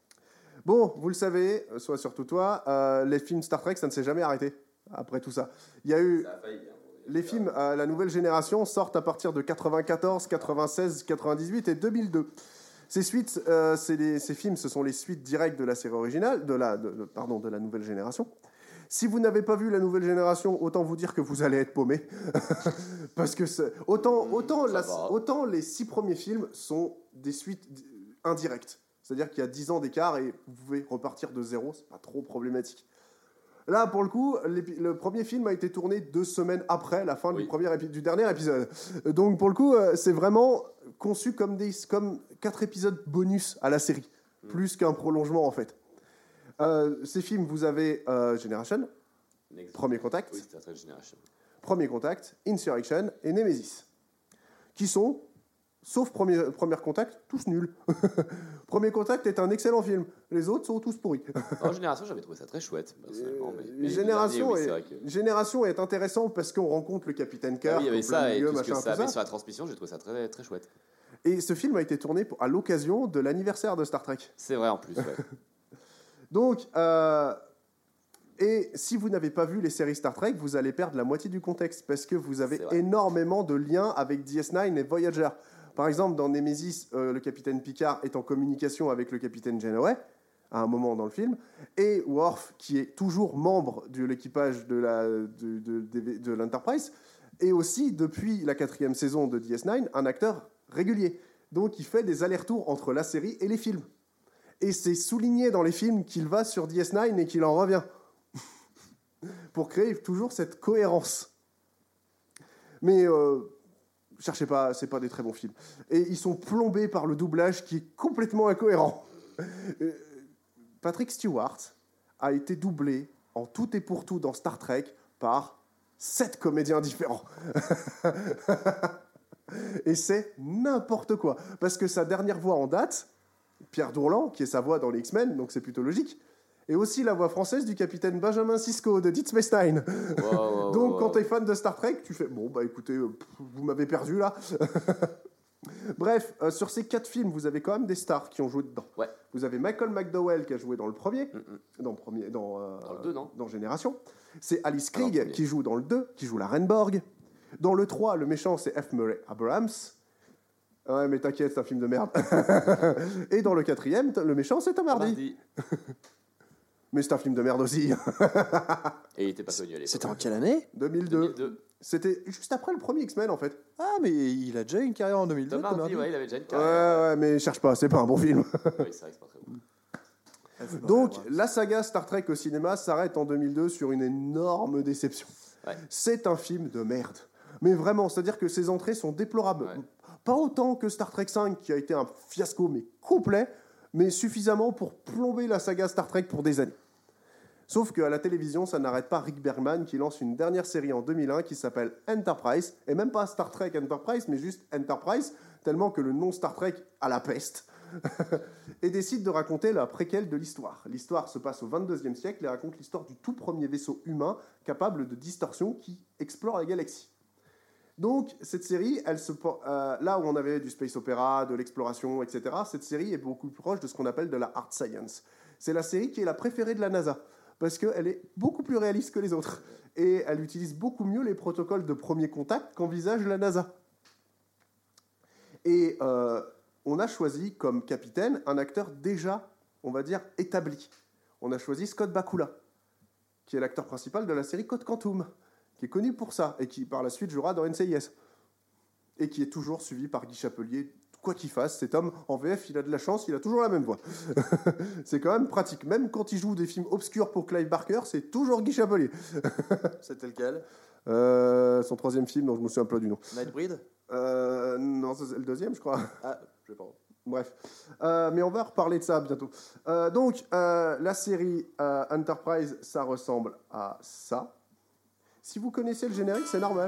Bon, vous le savez, soit surtout toi, euh, les films Star Trek ça ne s'est jamais arrêté après tout ça. Il y a eu... Ça a failli, hein. Les films, euh, la nouvelle génération, sortent à partir de quatre-vingt-quatorze, quatre-vingt-seize, quatre-vingt-dix-huit et deux mille deux. Ces suites, euh, c'est les, ces films, ce sont les suites directes de la série originale, de la, de, de, pardon, de la nouvelle génération. Si vous n'avez pas vu la nouvelle génération, autant vous dire que vous allez être paumé. Parce que c'est, autant, autant, la, autant les six premiers films sont des suites indirectes. C'est-à-dire qu'il y a dix ans d'écart et vous pouvez repartir de zéro, c'est pas trop problématique. Là, pour le coup, le premier film a été tourné deux semaines après la fin oui. du, premier épi- du dernier épisode. Donc, pour le coup, c'est vraiment conçu comme, des, comme quatre épisodes bonus à la série, mmh. plus qu'un prolongement, en fait. Euh, ces films, vous avez euh, Generation, Next. Premier Contact, oui, Star Trek Generation. Premier Contact, Insurrection et Nemesis, qui sont... Sauf premier, premier Contact, tous nuls. Premier Contact est un excellent film. Les autres sont tous pourris. En Génération, j'avais trouvé ça très chouette. Personnellement, mais, mais Génération, dernier, oui, est, que... Génération est intéressant parce qu'on rencontre le Capitaine Kirk. Ah oui, il y avait ça milieu, et tout machin, ce que ça tout avait ça. sur la transmission, j'ai trouvé ça très, très chouette. Et ce film a été tourné pour, à l'occasion de l'anniversaire de Star Trek. C'est vrai en plus, ouais. Donc, euh, et si vous n'avez pas vu les séries Star Trek, vous allez perdre la moitié du contexte parce que vous avez énormément de liens avec D S neuf et Voyager. Par exemple, dans Nemesis, euh, le capitaine Picard est en communication avec le capitaine Janeway, à un moment dans le film, et Worf, qui est toujours membre de l'équipage de, la, de, de, de, de l'Enterprise, est aussi, depuis la quatrième saison de D S neuf, un acteur régulier. Donc, il fait des allers-retours entre la série et les films. Et c'est souligné dans les films qu'il va sur D S neuf et qu'il en revient. Pour créer toujours cette cohérence. Mais... Euh, cherchez pas, c'est pas des très bons films. Et ils sont plombés par le doublage qui est complètement incohérent. Patrick Stewart a été doublé en tout et pour tout dans Star Trek par sept comédiens différents. Et c'est n'importe quoi. Parce que sa dernière voix en date, Pierre Dourlan, qui est sa voix dans les X-Men, donc c'est plutôt logique, et aussi la voix française du capitaine Benjamin Sisko de Deep Space Nine. Wow, wow, Donc, wow. Quand t'es fan de Star Trek, tu fais bon, bah écoutez, euh, pff, vous m'avez perdu là. Bref, euh, sur ces quatre films, vous avez quand même des stars qui ont joué dedans. Ouais. Vous avez Michael McDowell qui a joué dans le premier, mm-mm. dans, premier dans, euh, dans le deux, non dans Génération. C'est Alice Krige qui joue dans le deux, qui joue la Reine Borg. Dans le trois, le méchant, c'est F. Murray Abrahams. Ouais, mais t'inquiète, c'est un film de merde. Et dans le quatrième, le méchant, c'est Tom Hardy. Mais c'est un film de merde aussi. Et il était pas connu à l'époque. C'était en quelle année ? deux mille deux. deux mille deux. C'était juste après le premier X-Men, en fait. Ah, mais il a déjà une carrière en deux mille deux. Tom Hardy, ouais, il avait déjà une carrière. Ouais, ouais, mais cherche pas, c'est pas un bon film. Oui, c'est vrai que c'est pas très bon. Donc, la saga Star Trek au cinéma s'arrête en deux mille deux sur une énorme déception. Ouais. C'est un film de merde. Mais vraiment, c'est-à-dire que ses entrées sont déplorables. Ouais. Pas autant que Star Trek cinq, qui a été un fiasco, mais complet, mais suffisamment pour plomber la saga Star Trek pour des années. Sauf qu'à la télévision, ça n'arrête pas Rick Bergman qui lance une dernière série en deux mille un qui s'appelle Enterprise, et même pas Star Trek Enterprise, mais juste Enterprise, tellement que le nom Star Trek a la peste, et décide de raconter la préquelle de l'histoire. L'histoire se passe au vingt-deuxième siècle et raconte l'histoire du tout premier vaisseau humain capable de distorsion qui explore la galaxie. Donc, cette série, elle se, euh, là où on avait du space opéra, de l'exploration, et cetera, cette série est beaucoup plus proche de ce qu'on appelle de la hard science. C'est la série qui est la préférée de la NASA, parce qu'elle est beaucoup plus réaliste que les autres. Et elle utilise beaucoup mieux les protocoles de premier contact qu'envisage la NASA. Et euh, on a choisi comme capitaine un acteur déjà, on va dire, établi. On a choisi Scott Bakula, qui est l'acteur principal de la série Code Quantum, qui est connu pour ça, et qui par la suite jouera dans N C I S. Et qui est toujours suivi par Guy Chapelier. Quoi qu'il fasse, cet homme, en V F, il a de la chance, il a toujours la même voix. C'est quand même pratique. Même quand il joue des films obscurs pour Clive Barker, c'est toujours Guy Chapelier. C'était lequel ? euh, Son troisième film, dont je me souviens pas du nom. Nightbreed ? euh, Non, c'est le deuxième, je crois. Ah, je sais pas. Bref. Euh, mais on va reparler de ça bientôt. Euh, donc, euh, la série euh, Enterprise, ça ressemble à ça. Si vous connaissez le générique, c'est normal.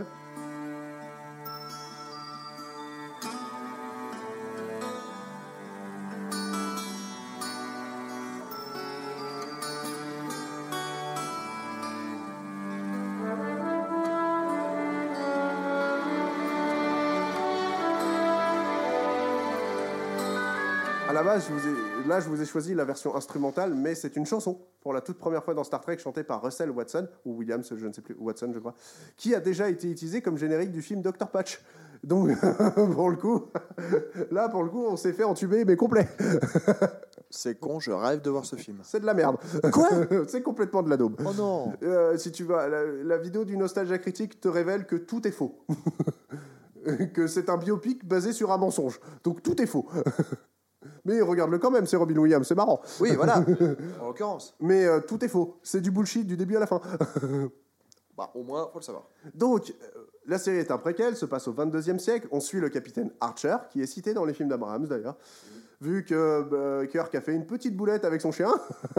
la base, je vous ai, là, je vous ai choisi la version instrumentale, mais c'est une chanson, pour la toute première fois dans Star Trek, chantée par Russell Watson, ou Williams, je ne sais plus, Watson, je crois, qui a déjà été utilisée comme générique du film docteur Patch. Donc, pour le coup, là, pour le coup, on s'est fait entuber, mais complet. C'est con, je rêve de voir ce film. C'est de la merde. Quoi? C'est complètement de la daube. Oh non. Euh, si tu vas, la, la vidéo du Nostalgia Critique te révèle que tout est faux. Que c'est un biopic basé sur un mensonge. Donc tout est faux. Mais regarde-le quand même, c'est Robin Williams, c'est marrant. Oui, voilà, en l'occurrence. Mais euh, tout est faux. C'est du bullshit du début à la fin. Bah, au moins, faut le savoir. Donc, euh, la série est un préquel, se passe au vingt-deuxième siècle. On suit le capitaine Archer, qui est cité dans les films d'Abrahams d'ailleurs. Vu que euh, Kirk a fait une petite boulette avec son chien.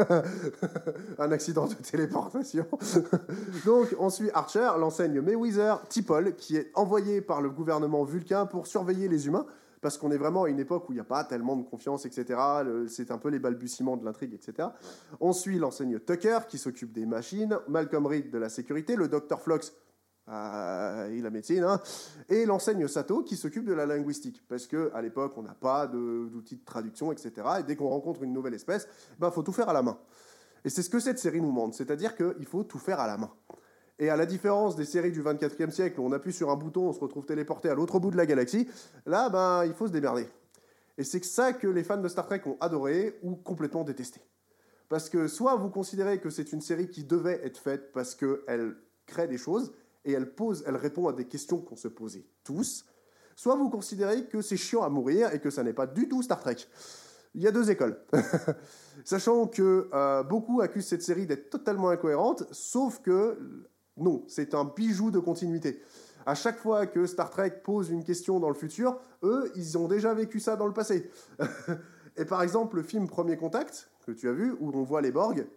Un accident de téléportation. Donc, on suit Archer, l'enseigne Mayweather T'Pol, qui est envoyé par le gouvernement vulcain pour surveiller les humains. Parce qu'on est vraiment à une époque où il n'y a pas tellement de confiance, et cetera. Le, c'est un peu les balbutiements de l'intrigue, et cetera. On suit l'enseigne Tucker, qui s'occupe des machines, Malcolm Reed de la sécurité, le docteur Phlox, euh, il la médecine, hein, et l'enseigne Sato, qui s'occupe de la linguistique. Parce qu'à l'époque, on n'a pas de, d'outils de traduction, et cetera. Et dès qu'on rencontre une nouvelle espèce, ben, faut tout faire à la main. Et c'est ce que cette série nous montre, c'est-à-dire qu'il faut tout faire à la main. Et à la différence des séries du vingt-quatrième siècle, où on appuie sur un bouton, on se retrouve téléporté à l'autre bout de la galaxie, là, ben, il faut se démerder. Et c'est ça que les fans de Star Trek ont adoré ou complètement détesté. Parce que soit vous considérez que c'est une série qui devait être faite parce qu'elle crée des choses, et elle, pose, elle répond à des questions qu'on se posait tous, soit vous considérez que c'est chiant à mourir et que ça n'est pas du tout Star Trek. Il y a deux écoles. Sachant que euh, beaucoup accusent cette série d'être totalement incohérente, sauf que... Non, c'est un bijou de continuité. À chaque fois que Star Trek pose une question dans le futur, eux, ils ont déjà vécu ça dans le passé. Et par exemple, le film Premier Contact, que tu as vu, où on voit les Borg,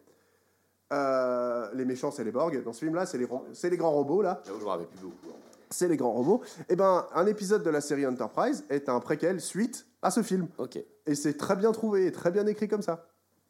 euh, les méchants, c'est les Borg. Dans ce film-là, c'est les, c'est les grands robots, là. J'avoue, je me rappelle plus beaucoup. Hein. C'est les grands robots. Et ben, un épisode de la série Enterprise est un préquel suite à ce film. Ok. Et c'est très bien trouvé et très bien écrit comme ça.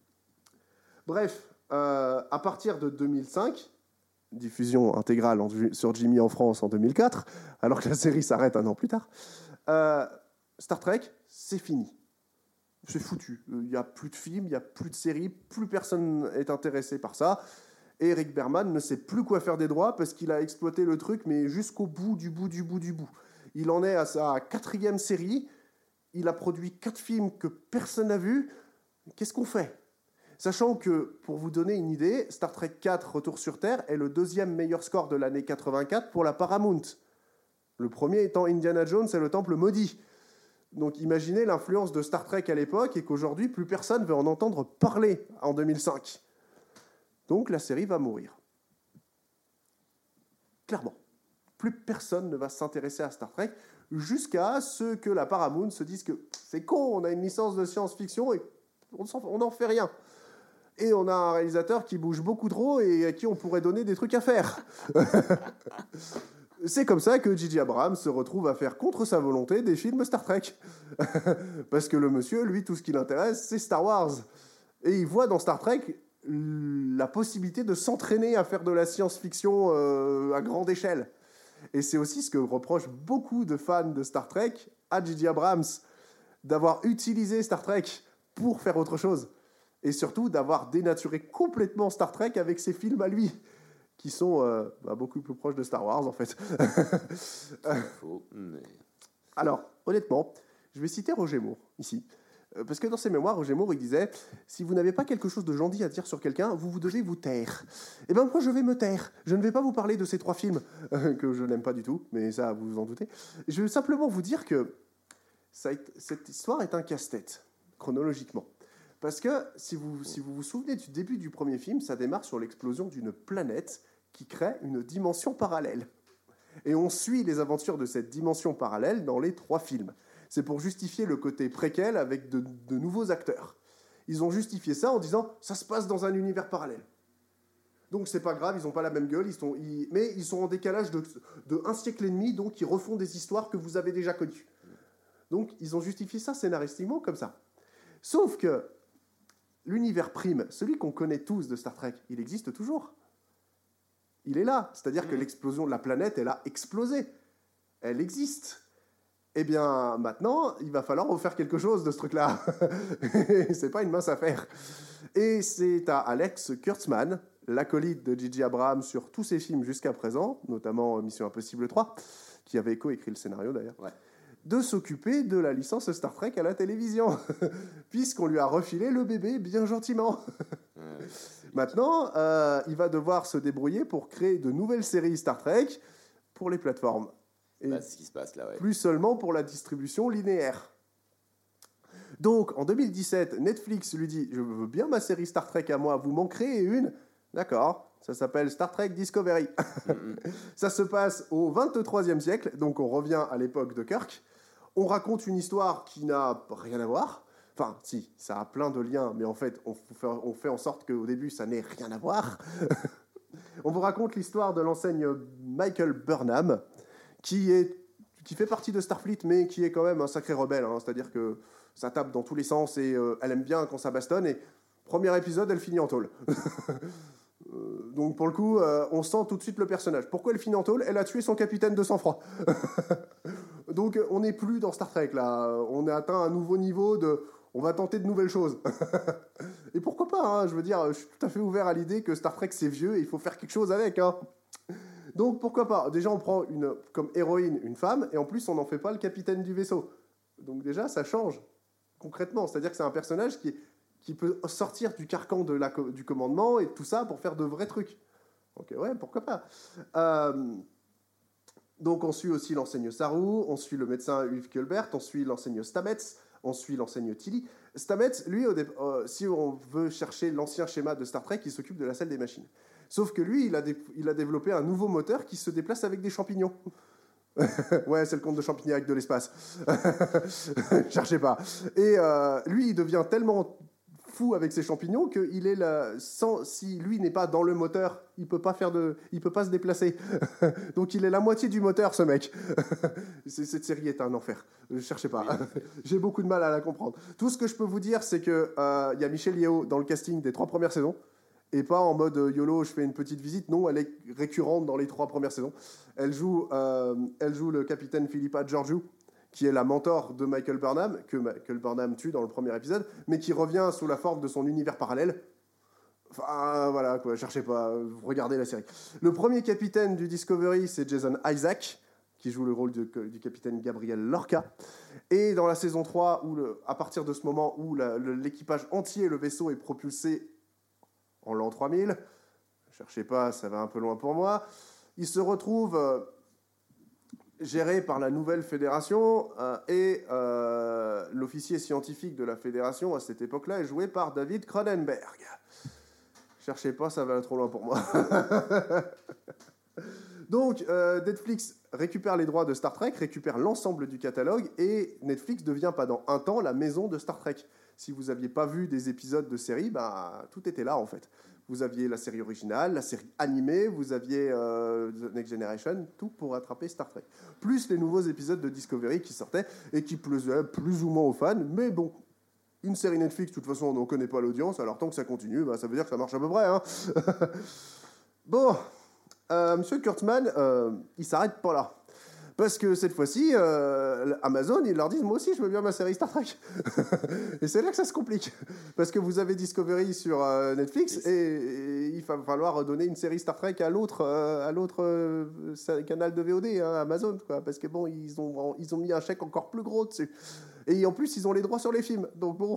Bref, euh, à partir de deux mille cinq... diffusion intégrale en, sur Jimmy en France en deux mille quatre, alors que la série s'arrête un an plus tard. Euh, Star Trek, c'est fini. C'est foutu. Il n'y a plus de films, il n'y a plus de séries, plus personne n'est intéressé par ça. Et Rick Berman ne sait plus quoi faire des droits parce qu'il a exploité le truc, mais jusqu'au bout du bout du bout du bout. Il en est à sa quatrième série. Il a produit quatre films que personne n'a vus. Qu'est-ce qu'on fait ? Sachant que, pour vous donner une idée, Star Trek quatre, Retour sur Terre, est le deuxième meilleur score de l'année quatre-vingt-quatre pour la Paramount. Le premier étant Indiana Jones et le Temple Maudit. Donc imaginez l'influence de Star Trek à l'époque et qu'aujourd'hui, plus personne veut en entendre parler en deux mille cinq. Donc la série va mourir. Clairement. Plus personne ne va s'intéresser à Star Trek jusqu'à ce que la Paramount se dise que c'est con, on a une licence de science-fiction et on n'en fait rien. Et on a un réalisateur qui bouge beaucoup trop et à qui on pourrait donner des trucs à faire. C'est comme ça que J J Abrams se retrouve à faire contre sa volonté des films Star Trek. Parce que le monsieur, lui, tout ce qui l'intéresse, c'est Star Wars. Et il voit dans Star Trek la possibilité de s'entraîner à faire de la science-fiction euh, à grande échelle. Et c'est aussi ce que reprochent beaucoup de fans de Star Trek à J J Abrams, d'avoir utilisé Star Trek pour faire autre chose. Et surtout d'avoir dénaturé complètement Star Trek avec ses films à lui, qui sont euh, bah, beaucoup plus proches de Star Wars, en fait. Faux, mais... Alors, honnêtement, je vais citer Roger Moore, ici. Euh, parce que dans ses mémoires, Roger Moore, il disait « Si vous n'avez pas quelque chose de gentil à dire sur quelqu'un, vous, vous devez vous taire. » Eh bien, moi, je vais me taire. Je ne vais pas vous parler de ces trois films, euh, que je n'aime pas du tout, mais ça, vous vous en doutez. Je vais simplement vous dire que ça, cette histoire est un casse-tête, chronologiquement. Parce que, si vous, si vous vous souvenez du début du premier film, ça démarre sur l'explosion d'une planète qui crée une dimension parallèle. Et on suit les aventures de cette dimension parallèle dans les trois films. C'est pour justifier le côté préquel avec de, de nouveaux acteurs. Ils ont justifié ça en disant « ça se passe dans un univers parallèle ». Donc c'est pas grave, ils n'ont pas la même gueule, ils sont, ils, mais ils sont en décalage de, de un siècle et demi, donc ils refont des histoires que vous avez déjà connues. Donc ils ont justifié ça scénaristiquement comme ça. Sauf que l'univers prime, celui qu'on connaît tous de Star Trek, il existe toujours. Il est là. C'est-à-dire que l'explosion de la planète, elle a explosé. Elle existe. Eh bien, maintenant, il va falloir refaire quelque chose de ce truc-là. C'est pas une mince affaire. Et c'est à Alex Kurtzman, l'acolyte de J J Abrams sur tous ses films jusqu'à présent, notamment Mission Impossible trois, qui avait coécrit le scénario d'ailleurs, Ouais. de s'occuper de la licence Star Trek à la télévision, puisqu'on lui a refilé le bébé bien gentiment. Euh, Maintenant, euh, il va devoir se débrouiller pour créer de nouvelles séries Star Trek pour les plateformes. Et bah, c'est ce qui se passe là, ouais. plus seulement pour la distribution linéaire. Donc, en deux mille dix-sept, Netflix lui dit « Je veux bien ma série Star Trek à moi, vous m'en créez une ?» D'accord, ça s'appelle Star Trek Discovery. Ça se passe au vingt-troisième siècle, donc on revient à l'époque de Kirk. On raconte une histoire qui n'a rien à voir. Enfin, si, ça a plein de liens, mais en fait, on fait, on fait en sorte qu'au début, ça n'ait rien à voir. On vous raconte l'histoire de l'enseigne Michael Burnham, qui, est, qui fait partie de Starfleet, mais qui est quand même un sacré rebelle. Hein, c'est-à-dire que ça tape dans tous les sens et euh, elle aime bien quand ça bastonne. Et premier épisode, elle finit en tôle. euh, donc pour le coup, euh, on sent tout de suite le personnage. Pourquoi elle finit en tôle ? Elle a tué son capitaine de sang-froid. Donc on n'est plus dans Star Trek là. On a atteint un nouveau niveau de... On va tenter de nouvelles choses. Et pourquoi pas, hein, je veux dire, je suis tout à fait ouvert à l'idée que Star Trek c'est vieux et il faut faire quelque chose avec. Hein. Donc pourquoi pas. Déjà on prend une, comme héroïne une femme et en plus on n'en fait pas le capitaine du vaisseau. Donc déjà ça change concrètement. C'est-à-dire que c'est un personnage qui, qui peut sortir du carcan de la, du commandement et tout ça pour faire de vrais trucs. Ok, ouais, pourquoi pas. Euh, donc on suit aussi l'enseigne Saru, on suit le médecin Ulf Kulbert, on suit l'enseigne Stamets, on suit l'enseigne Tilly. Stamets, lui, au dé- euh, si on veut chercher l'ancien schéma de Star Trek, il s'occupe de la salle des machines. Sauf que lui, il a, dé- il a développé un nouveau moteur qui se déplace avec des champignons. Ouais, c'est le conte de Champignac de l'espace. Cherchez pas. Et euh, lui, il devient tellement fou avec ses champignons que il est là, sans, si lui n'est pas dans le moteur, il peut pas faire de, il peut pas se déplacer. Donc il est la moitié du moteur, ce mec. C'est, cette série est un enfer. Cherchez pas. J'ai beaucoup de mal à la comprendre. Tout ce que je peux vous dire, c'est que euh, y a Michelle Yeoh dans le casting des trois premières saisons. Et pas en mode euh, YOLO, je fais une petite visite. Non, elle est récurrente dans les trois premières saisons. Elle joue, euh, elle joue le capitaine Philippa Georgiou, qui est la mentor de Michael Burnham, que Michael Burnham tue dans le premier épisode, mais qui revient sous la forme de son univers parallèle. Enfin, voilà, quoi, cherchez pas, regardez la série. Le premier capitaine du Discovery, c'est Jason Isaac, qui joue le rôle de, du capitaine Gabriel Lorca. Et dans la saison trois, où le, à partir de ce moment où la, le, l'équipage entier, le vaisseau, est propulsé en l'an trois mille, cherchez pas, ça va un peu loin pour moi, il se retrouve euh, géré par la nouvelle fédération euh, et euh, l'officier scientifique de la fédération à cette époque-là est joué par David Cronenberg. Cherchez pas, ça va trop loin pour moi. Donc, euh, Netflix récupère les droits de Star Trek, récupère l'ensemble du catalogue, et Netflix devient pendant un temps la maison de Star Trek. Si vous n'aviez pas vu des épisodes de série, bah, tout était là en fait. Vous aviez la série originale, la série animée, vous aviez euh, The Next Generation, tout pour rattraper Star Trek. Plus les nouveaux épisodes de Discovery qui sortaient et qui plaisaient plus ou moins aux fans, mais bon, une série Netflix, de toute façon, on n'en connaît pas l'audience, alors tant que ça continue, bah, ça veut dire que ça marche à peu près. Hein. Bon, euh, Monsieur Kurtzman, euh, il s'arrête pas là. Parce que cette fois-ci, euh, Amazon, ils leur disent « Moi aussi, je veux bien ma série Star Trek. » Et c'est là que ça se complique. Parce que vous avez Discovery sur euh, Netflix et, et il va falloir donner une série Star Trek à l'autre, euh, à l'autre euh, canal de V O D, hein, Amazon. Quoi, parce que bon, ils ont, ils ont mis un chèque encore plus gros dessus. Et en plus, ils ont les droits sur les films. Donc bon...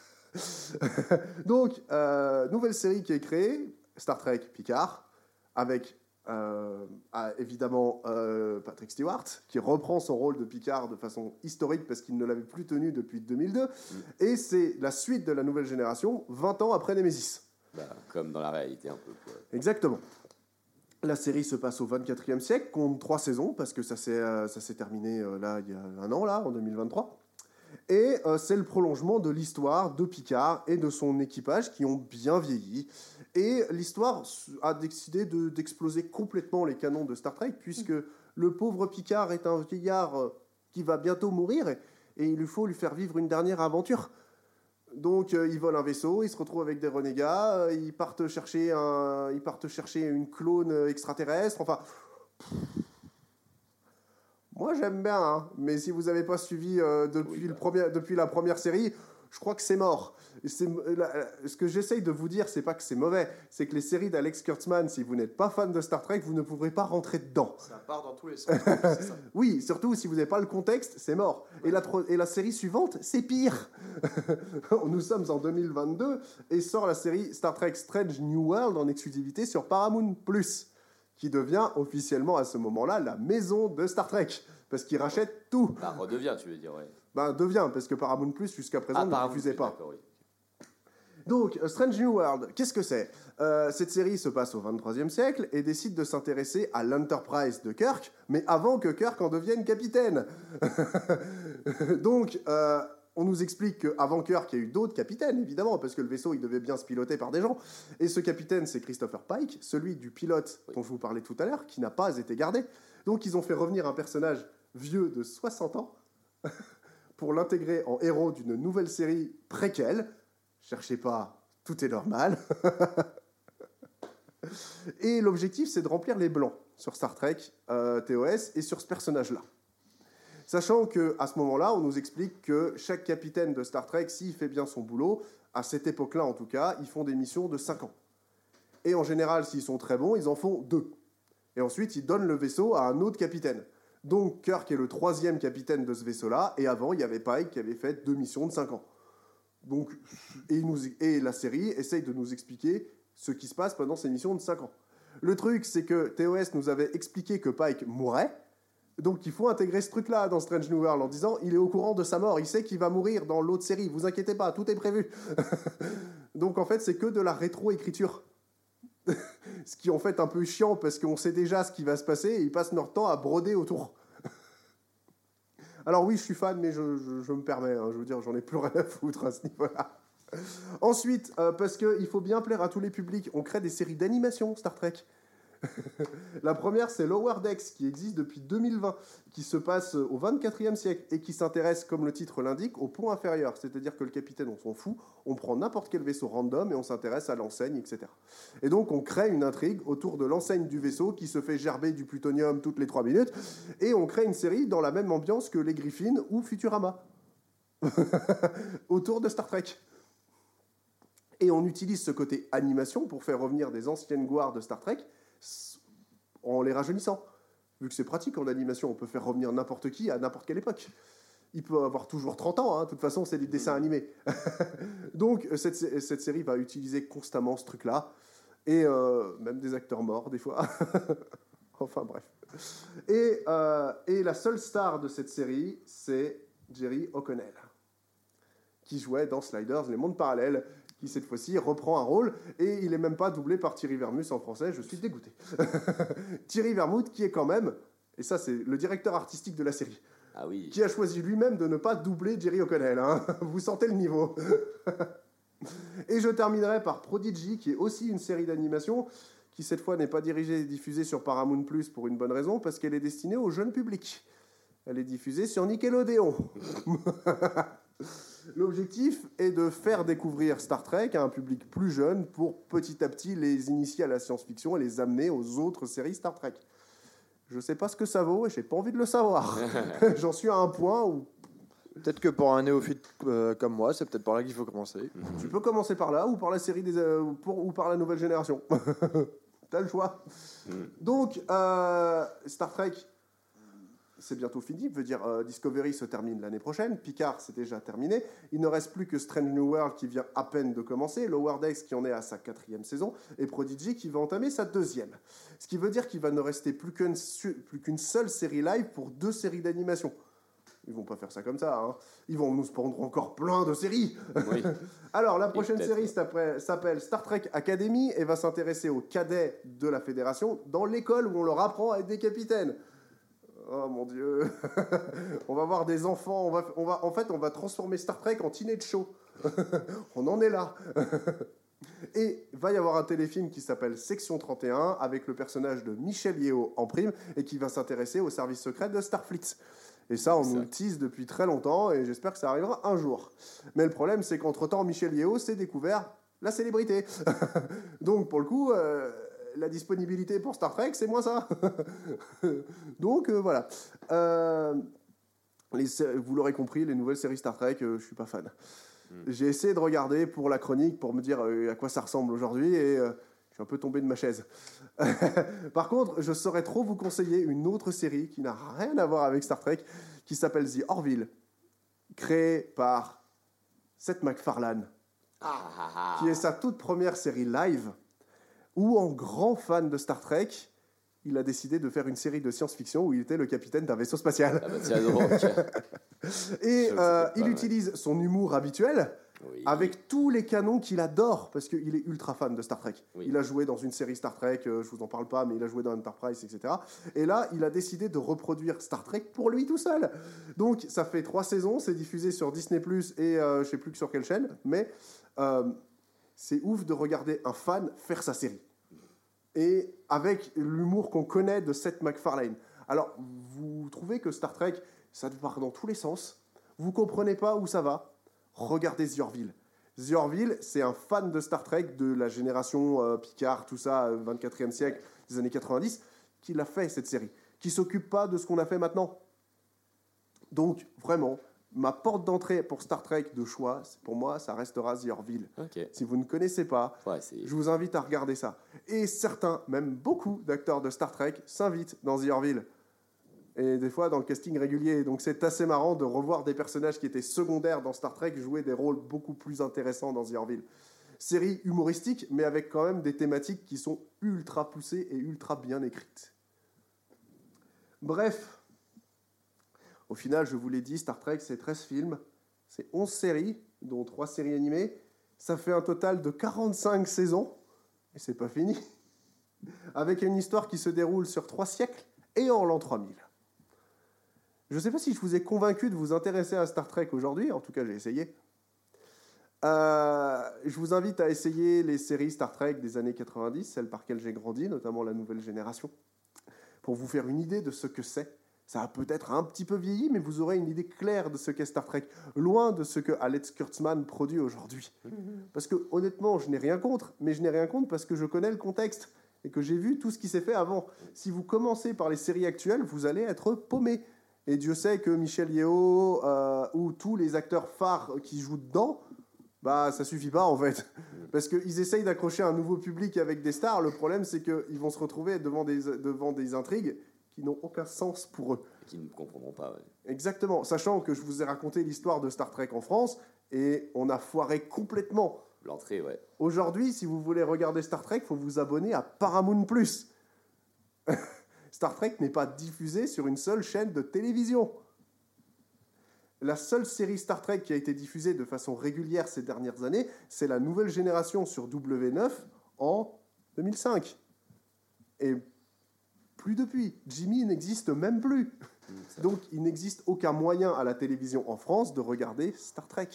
Donc, euh, nouvelle série qui est créée, Star Trek Picard, avec... Euh, à, évidemment euh, Patrick Stewart qui reprend son rôle de Picard de façon historique parce qu'il ne l'avait plus tenu depuis deux mille deux mm. Et c'est la suite de la nouvelle génération vingt ans après Nemesis, bah, comme dans la réalité un peu quoi. Exactement. La série se passe au vingt-quatrième siècle, compte trois saisons parce que ça s'est, euh, ça s'est terminé euh, là il y a un an là en deux mille vingt-trois. Et euh, c'est le prolongement de l'histoire de Picard et de son équipage qui ont bien vieilli. Et l'histoire a décidé de, d'exploser complètement les canons de Star Trek, puisque le pauvre Picard est un vieillard qui va bientôt mourir, et, et il lui faut lui faire vivre une dernière aventure. Donc euh, il vole un vaisseau, il se retrouve avec des renégats, euh, ils, partent chercher un, ils partent chercher une clone extraterrestre, enfin... Moi, j'aime bien, hein, mais si vous n'avez pas suivi euh, depuis, Oui, le bah. premier, depuis la première série, je crois que c'est mort. Et c'est, la- la- ce que j'essaye de vous dire, c'est pas que c'est mauvais, c'est que les séries d'Alex Kurtzman, si vous n'êtes pas fan de Star Trek, vous ne pourrez pas rentrer dedans. Ça part dans tous les sens. c'est ça. Oui, surtout si vous n'avez pas le contexte, c'est mort. Et la, tro- et la série suivante, c'est pire. Nous sommes en deux mille vingt-deux et sort la série Star Trek Strange New World en exclusivité sur Paramount plus, qui devient officiellement à ce moment-là la maison de Star Trek, parce qu'ils rachètent tout. Bah, redevient, tu veux dire, ouais. Ben, devient, parce que Paramount plus, jusqu'à présent, Ah, ne Paramount diffusait Plus, pas. d'accord, oui. Donc, euh, Strange New World, qu'est-ce que c'est ? Euh, Cette série se passe au vingt-troisième siècle et décide de s'intéresser à l'Enterprise de Kirk, mais avant que Kirk en devienne capitaine. Donc, euh, on nous explique qu'avant Kirk, il y a eu d'autres capitaines, évidemment, parce que le vaisseau, il devait bien se piloter par des gens. Et ce capitaine, c'est Christopher Pike, celui du pilote Oui. dont je vous parlais tout à l'heure, qui n'a pas été gardé. Donc, ils ont fait revenir un personnage vieux de soixante ans pour l'intégrer en héros d'une nouvelle série préquelle. Cherchez pas, tout est normal. Et l'objectif, c'est de remplir les blancs sur Star Trek euh, T O S et sur ce personnage-là. Sachant qu'à ce moment-là, on nous explique que chaque capitaine de Star Trek, s'il fait bien son boulot, à cette époque-là en tout cas, ils font des missions de cinq ans. Et en général, s'ils sont très bons, ils en font deux. Et ensuite, ils donnent le vaisseau à un autre capitaine. Donc Kirk est le troisième capitaine de ce vaisseau-là, et avant, il y avait Pike qui avait fait deux missions de cinq ans. Donc, et, il nous, et la série essaye de nous expliquer ce qui se passe pendant ces missions de cinq ans. Le truc, c'est que T O S nous avait expliqué que Pike mourrait, donc il faut intégrer ce truc-là dans Strange New World en disant il est au courant de sa mort, il sait qu'il va mourir dans l'autre série, vous inquiétez pas, tout est prévu. Donc en fait, c'est que de la rétro-écriture. Ce qui est en fait un peu chiant parce qu'on sait déjà ce qui va se passer et ils passent leur temps à broder autour. Alors oui, je suis fan, mais je, je, je me permets, hein, je veux dire, j'en ai plus rien à foutre à ce niveau-là. Ensuite, euh, parce qu'il faut bien plaire à tous les publics, on crée des séries d'animation Star Trek. La première, c'est Lower Decks, qui existe depuis deux mille vingt, qui se passe au vingt-quatrième siècle et qui s'intéresse, comme le titre l'indique, au pont inférieur. C'est-à-dire que le capitaine, on s'en fout, on prend n'importe quel vaisseau random et on s'intéresse à l'enseigne, et cetera. Et donc, on crée une intrigue autour de l'enseigne du vaisseau qui se fait gerber du plutonium toutes les trois minutes et on crée une série dans la même ambiance que les Griffins ou Futurama. Autour de Star Trek. Et on utilise ce côté animation pour faire revenir des anciennes gloires de Star Trek en les rajeunissant. Vu que c'est pratique en animation, on peut faire revenir n'importe qui à n'importe quelle époque. Il peut avoir toujours trente ans, hein. De toute façon, c'est des dessins animés. Donc, cette, cette série va utiliser constamment ce truc-là, et euh, même des acteurs morts, des fois. Enfin, bref. Et, euh, et la seule star de cette série, c'est Jerry O'Connell, qui jouait dans Sliders, les mondes parallèles, qui cette fois-ci reprend un rôle, et il n'est même pas doublé par Thierry Vermouth en français, je suis dégoûté. Thierry Vermouth qui est quand même, et ça c'est le directeur artistique de la série, Ah oui. qui a choisi lui-même de ne pas doubler Jerry O'Connell, hein. Vous sentez le niveau. Et je terminerai par Prodigy, qui est aussi une série d'animation, qui cette fois n'est pas dirigée et diffusée sur Paramount plus pour une bonne raison, parce qu'elle est destinée au jeune public. Elle est diffusée sur Nickelodeon. L'objectif est de faire découvrir Star Trek à un public plus jeune pour petit à petit les initier à la science-fiction et les amener aux autres séries Star Trek. Je ne sais pas ce que ça vaut et j'ai pas envie de le savoir. J'en suis à un point où Peut-être que pour un néophyte euh, comme moi, c'est peut-être par là qu'il faut commencer. tu peux commencer par là ou par la série des euh, pour, ou par la nouvelle génération. T'as le choix. Donc euh, Star Trek, c'est bientôt fini, veut dire euh, Discovery se termine l'année prochaine, Picard c'est déjà terminé, il ne reste plus que Strange New World qui vient à peine de commencer, Lower Decks qui en est à sa quatrième saison, et Prodigy qui va entamer sa deuxième. Ce qui veut dire qu'il va ne rester plus qu'une, plus qu'une seule série live pour deux séries d'animation. Ils vont pas faire ça comme ça, hein. Ils vont nous prendre encore plein de séries. Oui. Alors, la prochaine peut-être, série ouais. s'appelle, s'appelle Star Trek Academy et va s'intéresser aux cadets de la Fédération dans l'école où on leur apprend à être des capitaines. Oh mon Dieu. On va voir des enfants. On va, on va, en fait, on va transformer Star Trek en teenage show. On en est là. Et il va y avoir un téléfilm qui s'appelle Section trente et un avec le personnage de Michel Yeo en prime et qui va s'intéresser au service secret de Starfleet. Et ça, on nous le tease depuis très longtemps et j'espère que ça arrivera un jour. Mais le problème, c'est qu'entre-temps, Michel Yeo s'est découvert la célébrité. Donc, pour le coup, euh, la disponibilité pour Star Trek, c'est moins ça. Donc, euh, voilà. Euh, les, vous l'aurez compris, les nouvelles séries Star Trek, euh, je suis pas fan. Mm. J'ai essayé de regarder pour la chronique, pour me dire euh, à quoi ça ressemble aujourd'hui, et euh, je suis un peu tombé de ma chaise. Par contre, je saurais trop vous conseiller une autre série qui n'a rien à voir avec Star Trek, qui s'appelle The Orville, créée par Seth MacFarlane, Ah, ah, ah. qui est sa toute première série live, où, en grand fan de Star Trek, il a décidé de faire une série de science-fiction où il était le capitaine d'un vaisseau spatial. Ah bah tiens donc. Et Je le euh, sais pas, il ouais. utilise son humour habituel Oui. avec tous les canons qu'il adore, parce qu'il est ultra fan de Star Trek. Oui. Il a joué dans une série Star Trek, euh, je vous en parle pas, mais il a joué dans Enterprise, et cetera. Et là, il a décidé de reproduire Star Trek pour lui tout seul. Donc, ça fait trois saisons, c'est diffusé sur Disney plus, et euh, je sais plus sur quelle chaîne, mais euh, c'est ouf de regarder un fan faire sa série. Et avec l'humour qu'on connaît de Seth MacFarlane. Alors, vous trouvez que Star Trek, ça part dans tous les sens. Vous comprenez pas où ça va. Regardez The Orville. The Orville, c'est un fan de Star Trek de la génération euh, Picard, tout ça, euh, vingt-quatrième siècle, des années quatre-vingt-dix, qui l'a fait, cette série. Qui s'occupe pas de ce qu'on a fait maintenant. Donc, vraiment, ma porte d'entrée pour Star Trek de choix, pour moi, ça restera The Orville. Ok. Si vous ne connaissez pas, Ouais, c'est... je vous invite à regarder ça. Et certains, même beaucoup d'acteurs de Star Trek s'invitent dans The Orville. Et des fois dans le casting régulier. Donc c'est assez marrant de revoir des personnages qui étaient secondaires dans Star Trek jouer des rôles beaucoup plus intéressants dans The Orville. Série humoristique, mais avec quand même des thématiques qui sont ultra poussées et ultra bien écrites. Bref, au final, je vous l'ai dit, Star Trek, c'est treize films, c'est onze séries, dont trois séries animées. Ça fait un total de quarante-cinq saisons, et c'est pas fini, avec une histoire qui se déroule sur trois siècles et en l'an trois mille. Je ne sais pas si je vous ai convaincu de vous intéresser à Star Trek aujourd'hui, en tout cas j'ai essayé. Euh, je vous invite à essayer les séries Star Trek des années quatre-vingt-dix, celles par lesquelles j'ai grandi, notamment la nouvelle génération, pour vous faire une idée de ce que c'est. Ça a peut-être un petit peu vieilli, mais vous aurez une idée claire de ce qu'est Star Trek, loin de ce que Alex Kurtzman produit aujourd'hui. Parce que, honnêtement, je n'ai rien contre, mais je n'ai rien contre parce que je connais le contexte et que j'ai vu tout ce qui s'est fait avant. Si vous commencez par les séries actuelles, vous allez être paumé. Et Dieu sait que Michel Yeo euh, ou tous les acteurs phares qui jouent dedans, bah ça suffit pas en fait. Parce qu'ils essayent d'accrocher un nouveau public avec des stars. Le problème, c'est qu'ils vont se retrouver devant des, devant des intrigues qui n'ont aucun sens pour eux. Qui ne comprendront pas, ouais. Exactement, sachant que je vous ai raconté l'histoire de Star Trek en France, et on a foiré complètement. L'entrée, ouais. Aujourd'hui, si vous voulez regarder Star Trek, il faut vous abonner à Paramount plus. Star Trek n'est pas diffusé sur une seule chaîne de télévision. La seule série Star Trek qui a été diffusée de façon régulière ces dernières années, c'est la nouvelle génération sur W neuf en deux mille cinq. Et plus depuis. Jimmy n'existe même plus. Donc, il n'existe aucun moyen à la télévision en France de regarder Star Trek.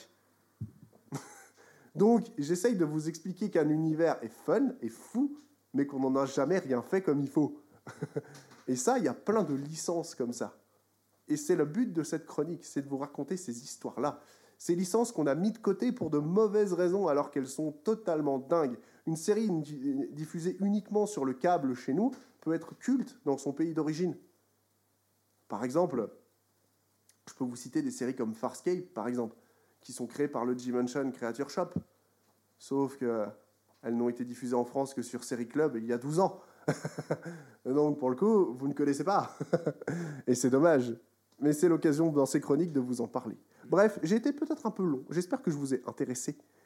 Donc, j'essaye de vous expliquer qu'un univers est fun et fou, mais qu'on n'en a jamais rien fait comme il faut. Et ça, il y a plein de licences comme ça. Et c'est le but de cette chronique, c'est de vous raconter ces histoires-là. Ces licences qu'on a mis de côté pour de mauvaises raisons, alors qu'elles sont totalement dingues. Une série diffusée uniquement sur le câble chez nous peut être culte dans son pays d'origine. Par exemple, je peux vous citer des séries comme Farscape, par exemple, qui sont créées par le Dimension Creature Shop. Sauf qu'elles n'ont été diffusées en France que sur Série Club il y a douze ans. Donc, pour le coup, vous ne connaissez pas. Et c'est dommage. Mais c'est l'occasion dans ces chroniques de vous en parler. Bref, j'ai été peut-être un peu long. J'espère que je vous ai intéressé.